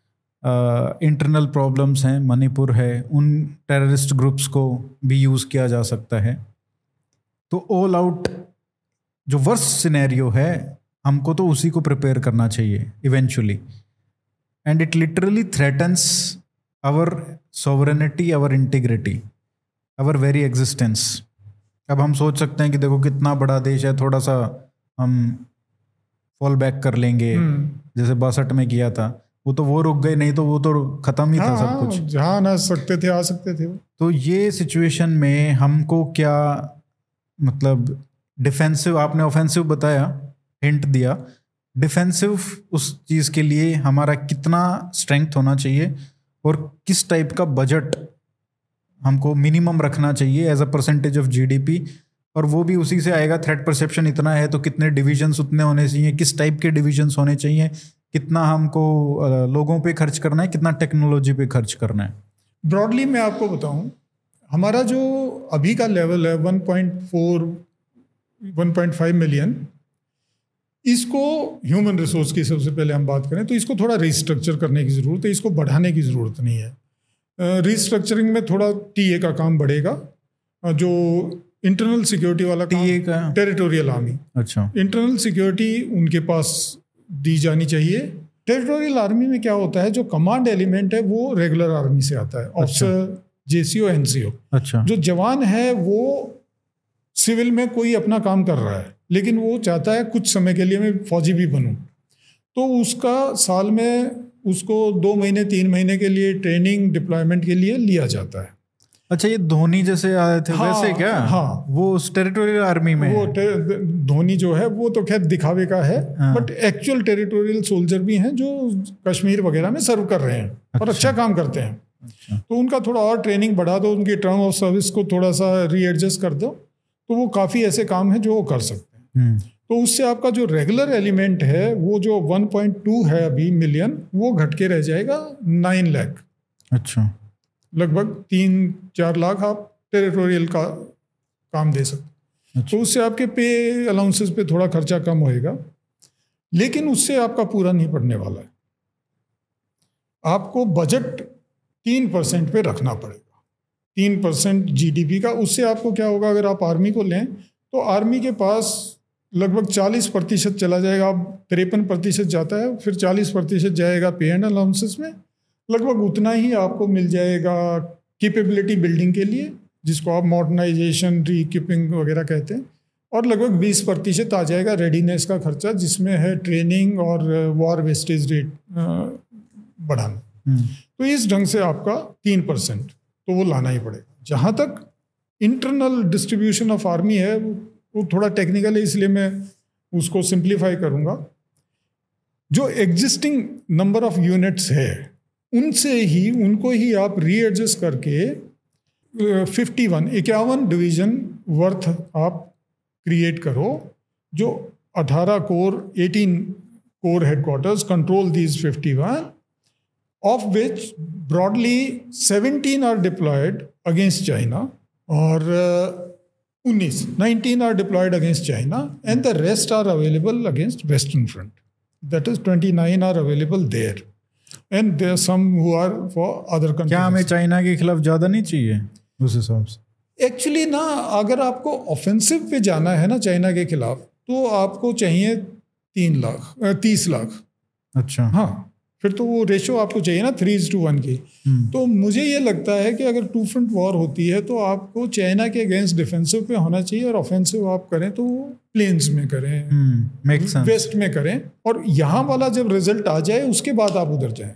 इंटरनल uh, प्रॉब्लम्स हैं, मणिपुर है, उन टेररिस्ट ग्रुप्स को भी यूज़ किया जा सकता है। तो ऑल आउट जो वर्स्ट सिनेरियो है, हमको तो उसी को प्रिपेयर करना चाहिए eventually, and it literally threatens our sovereignty, our integrity, our very existence. अब हम सोच सकते हैं कि देखो कितना बड़ा देश है, थोड़ा सा हम फॉल बैक कर लेंगे, hmm. जैसे बासठ में किया था, वो तो वो रुक गए, नहीं तो वो तो खत्म ही था सब कुछ, जहाँ ना सकते थे आ सकते थे। तो ये सिचुएशन में हमको क्या मतलब डिफेंसिव, आपने ऑफेंसिव बताया, हिंट दिया, डिफेंसिव उस चीज़ के लिए हमारा कितना स्ट्रेंथ होना चाहिए और किस टाइप का बजट हमको मिनिमम रखना चाहिए as a percentage of GDP, और वो भी उसी से आएगा। थ्रेट परसेप्शन इतना है तो कितने डिविजन्स उतने होने चाहिए, किस टाइप के डिविजन्स होने चाहिए, कितना हमको लोगों पे खर्च करना है, कितना टेक्नोलॉजी पे खर्च करना है। ब्रॉडली मैं आपको बताऊं, हमारा जो अभी का लेवल है one point four one point five million, इसको ह्यूमन रिसोर्स की सबसे पहले हम बात करें तो इसको थोड़ा रिस्ट्रक्चर करने की ज़रूरत है, इसको बढ़ाने की ज़रूरत नहीं है। रिस्ट्रक्चरिंग में थोड़ा टीए का काम बढ़ेगा, जो इंटरनल सिक्योरिटी वाला टीए का टेरिटोरियल आर्मी। अच्छा, इंटरनल सिक्योरिटी उनके पास दी जानी चाहिए। टेरिटोरियल आर्मी में क्या होता है, जो कमांड एलिमेंट है वो रेगुलर आर्मी से आता है, ऑफिसर, जेसीओ, एनसीओ। अच्छा, जो जवान है वो सिविल में कोई अपना काम कर रहा है, लेकिन वो चाहता है कुछ समय के लिए मैं फौजी भी बनूं, तो उसका साल में उसको दो महीने तीन महीने के लिए ट्रेनिंग डिप्लॉयमेंट के लिए लिया जाता है। अच्छा, ये धोनी जैसे आए थे हाँ, वैसे क्या? हाँ, वो टेरिटोरियल आर्मी में वो धोनी जो है वो तो खैर दिखावे का है, हाँ। बट एक्चुअल टेरिटोरियल सोल्जर भी हैं जो कश्मीर वगैरह में सर्व कर रहे हैं। अच्छा। और अच्छा काम करते हैं। अच्छा। तो उनका थोड़ा और ट्रेनिंग बढ़ा दो, उनकी टर्म ऑफ सर्विस को थोड़ा सा रीएडजस्ट कर दो, तो वो काफ़ी ऐसे काम हैं जो वो कर सकते हैं। तो उससे आपका जो रेगुलर एलिमेंट है वो जो वन पॉइंट टू है अभी मिलियन, वो घट के रह जाएगा नाइन लाख। अच्छा, लगभग तीन चार लाख आप टेरिटोरियल का काम दे सकते। अच्छा। तो उससे आपके पे अलाउंसेस पे थोड़ा खर्चा कम होएगा, लेकिन उससे आपका पूरा नहीं पड़ने वाला है। आपको बजट तीन परसेंट पे रखना पड़ेगा, तीन परसेंट जीडीपी का। उससे आपको क्या होगा, अगर आप आर्मी को लें तो आर्मी के पास लगभग चालीस प्रतिशत चला जाएगा, अब तिरपन प्रतिशत जाता है, फिर चालीस प्रतिशत जाएगा पे एंड अलाउंसेस में। लगभग उतना ही आपको मिल जाएगा कैपेबिलिटी बिल्डिंग के लिए, जिसको आप मॉडर्नाइजेशन, रीकीपिंग वगैरह कहते हैं, और लगभग बीस प्रतिशत आ जाएगा रेडीनेस का खर्चा, जिसमें है ट्रेनिंग और वॉर वेस्टेज रेट बढ़ाना। तो इस ढंग से आपका तीन परसेंट तो वो लाना ही पड़ेगा। जहाँ तक इंटरनल डिस्ट्रीब्यूशन ऑफ आर्मी है वो थोड़ा टेक्निकल है, इसलिए मैं उसको सिंप्लीफाई करूँगा। जो एग्जिस्टिंग नंबर ऑफ यूनिट्स है उनसे ही, उनको ही आप रीएडजस्ट करके फिफ्टी वन इक्यावन डिवीजन वर्थ आप क्रिएट करो, जो अठारह corps eighteen corps headquarters control these fifty one, of which broadly seventeen are deployed against China, और उन्नीस nineteen are deployed against China, and the rest are available against Western Front. That is twenty-nine are available there, and there are some who are for other countries. क्या हमें China के खिलाफ ज़्यादा नहीं चाहिए उस हिसाब से? एक्चुअली ना, अगर आपको ऑफेंसिव पे जाना है ना चाइना के खिलाफ, तो आपको चाहिए तीन लाख तीस लाख। अच्छा, हाँ, फिर तो वो रेशो आपको चाहिए ना थ्री टू वन की। तो मुझे ये लगता है कि अगर टू फ्रंट वॉर होती है तो आपको चाइना के अगेंस्ट डिफेंसिव पे होना चाहिए, और ऑफेंसिव आप करें तो प्लेन्स में करें, hmm, वेस्ट में करें, और यहाँ वाला जब रिजल्ट आ जाए उसके बाद आप उधर जाएं।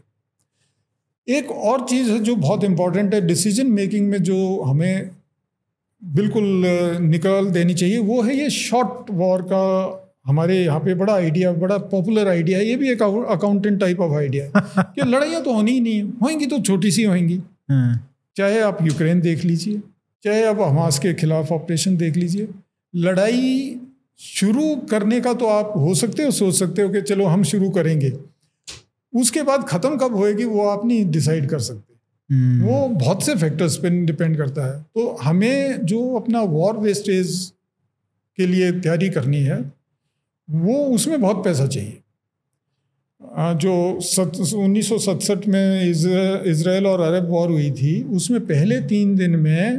एक और चीज़ है जो बहुत इंपॉर्टेंट है डिसीजन मेकिंग में, जो हमें बिल्कुल निकाल देनी चाहिए, वो है ये शॉर्ट वॉर का हमारे यहाँ पे बड़ा आइडिया, बड़ा पॉपुलर आइडिया है। ये भी एक अकाउंटेंट टाइप ऑफ आइडिया है कि लड़ाइयाँ तो होनी ही नहीं है, होंगी तो छोटी सी होंगी। चाहे आप यूक्रेन देख लीजिए, चाहे आप हमास के खिलाफ ऑपरेशन देख लीजिए। लड़ाई शुरू करने का तो आप हो सकते हो, सोच सकते हो कि चलो हम शुरू करेंगे, उसके बाद ख़त्म कब होएगी वो आप नहीं डिसाइड कर सकते। वो बहुत से फैक्टर्स पे डिपेंड करता है। तो हमें जो अपना वॉर वेस्टेज के लिए तैयारी करनी है, वो उसमें बहुत पैसा चाहिए। जो उन्नीस सौ सड़सठ में इजराइल और अरब वॉर हुई थी, उसमें पहले तीन दिन में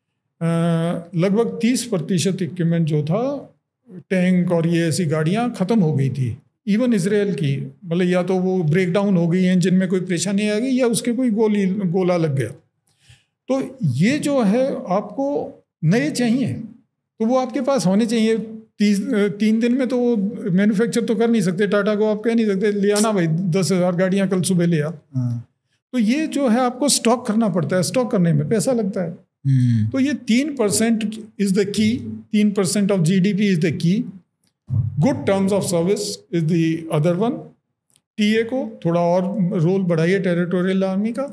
लगभग तीस प्रतिशत इक्विपमेंट जो था, टैंक और ये ऐसी गाड़ियाँ ख़त्म हो गई थी। इवन इजराइल की, मतलब या तो वो ब्रेक डाउन हो गई, इंजन में कोई परेशानी आ गई, या उसके कोई गोली गोला लग गया। तो ये जो है आपको नए चाहिए, तो वो आपके पास होने चाहिए। तीस तीन दिन में तो वो मैन्युफैक्चर तो कर नहीं सकते, टाटा को आप कह नहीं सकते ले आना भाई दस हज़ार गाड़ियाँ कल सुबह ले आ। तो ये जो है आपको स्टॉक करना पड़ता है, स्टॉक करने में पैसा लगता है। hmm. तो ये तीन परसेंट इज़ द की, तीन percent of G D P is the key. Good terms of service is the other one. T A को थोड़ा और रोल बढ़ाइए टेरिटोरियल आर्मी का।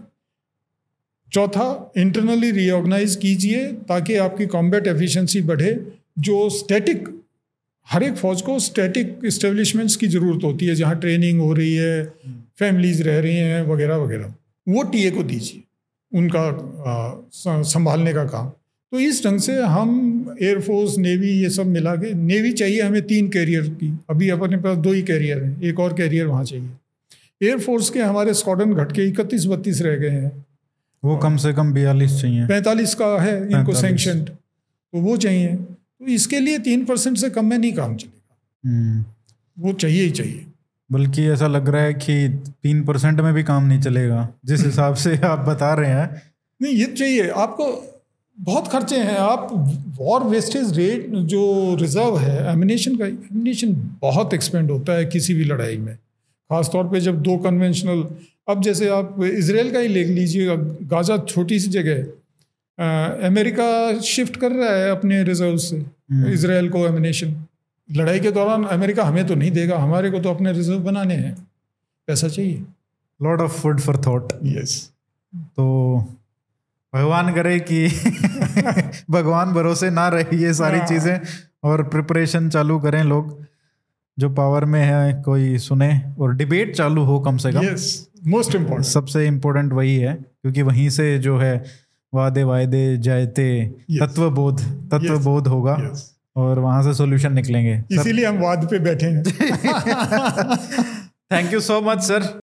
चौथा, इंटरनली रीऑर्गेनाइज कीजिए ताकि आपकी कॉम्बैट एफिशिएंसी बढ़े। जो स्टैटिक, हर एक फौज को स्टैटिक इस्टेब्लिशमेंट्स की ज़रूरत होती है, जहाँ ट्रेनिंग हो रही है, फैमिलीज रह रही हैं वगैरह वगैरह, वो टीए को दीजिए उनका संभालने का काम। तो इस ढंग से हम एयरफोर्स, नेवी, ये सब मिला के, नेवी चाहिए हमें तीन कैरियर की, अभी अपने पास दो ही कैरियर हैं, एक और कैरियर वहाँ चाहिए। एयरफोर्स के हमारे स्क्वाड्रन घट के इकतीस बत्तीस रह गए हैं, वो कम से कम बयालीस चाहिए, पैंतालीस का है इनको सैंक्शनड, तो वो चाहिए। तो इसके लिए तीन परसेंट से कम में नहीं काम चलेगा, वो चाहिए ही चाहिए। बल्कि ऐसा लग रहा है कि तीन परसेंट में भी काम नहीं चलेगा जिस हिसाब से आप बता रहे हैं। नहीं, ये चाहिए आपको, बहुत खर्चे हैं। आप वॉर वेस्टेज रेट जो रिजर्व है एमिनेशन का, एमिनेशन बहुत एक्सपेंड होता है किसी भी लड़ाई में, ख़ासतौर पे जब दो कन्वेंशनल, अब जैसे आप इजराइल का ही ले लीजिएगा, गाजा छोटी सी जगह, अमेरिका शिफ्ट कर रहा है अपने रिजर्व से इजराइल को एमिनेशन। लड़ाई के दौरान अमेरिका हमें तो नहीं देगा, हमारे को तो अपने रिजर्व बनाने हैं, पैसा चाहिए। Lot of food for thought. Yes. तो भगवान करे कि भगवान भरोसे ना रहे ये सारी चीज़ें, और प्रिपरेशन चालू करें लोग जो पावर में है, कोई सुने और डिबेट चालू हो कम से कम। यस, मोस्ट इम्पोर्टेंट, सबसे इम्पोर्टेंट वही है, क्योंकि वहीं से जो है वादे वायदे जायते तत्वबोध तत्वबोध होगा और वहां से सॉल्यूशन निकलेंगे। इसीलिए हम वाद पे बैठे हैं। Thank you so much sir.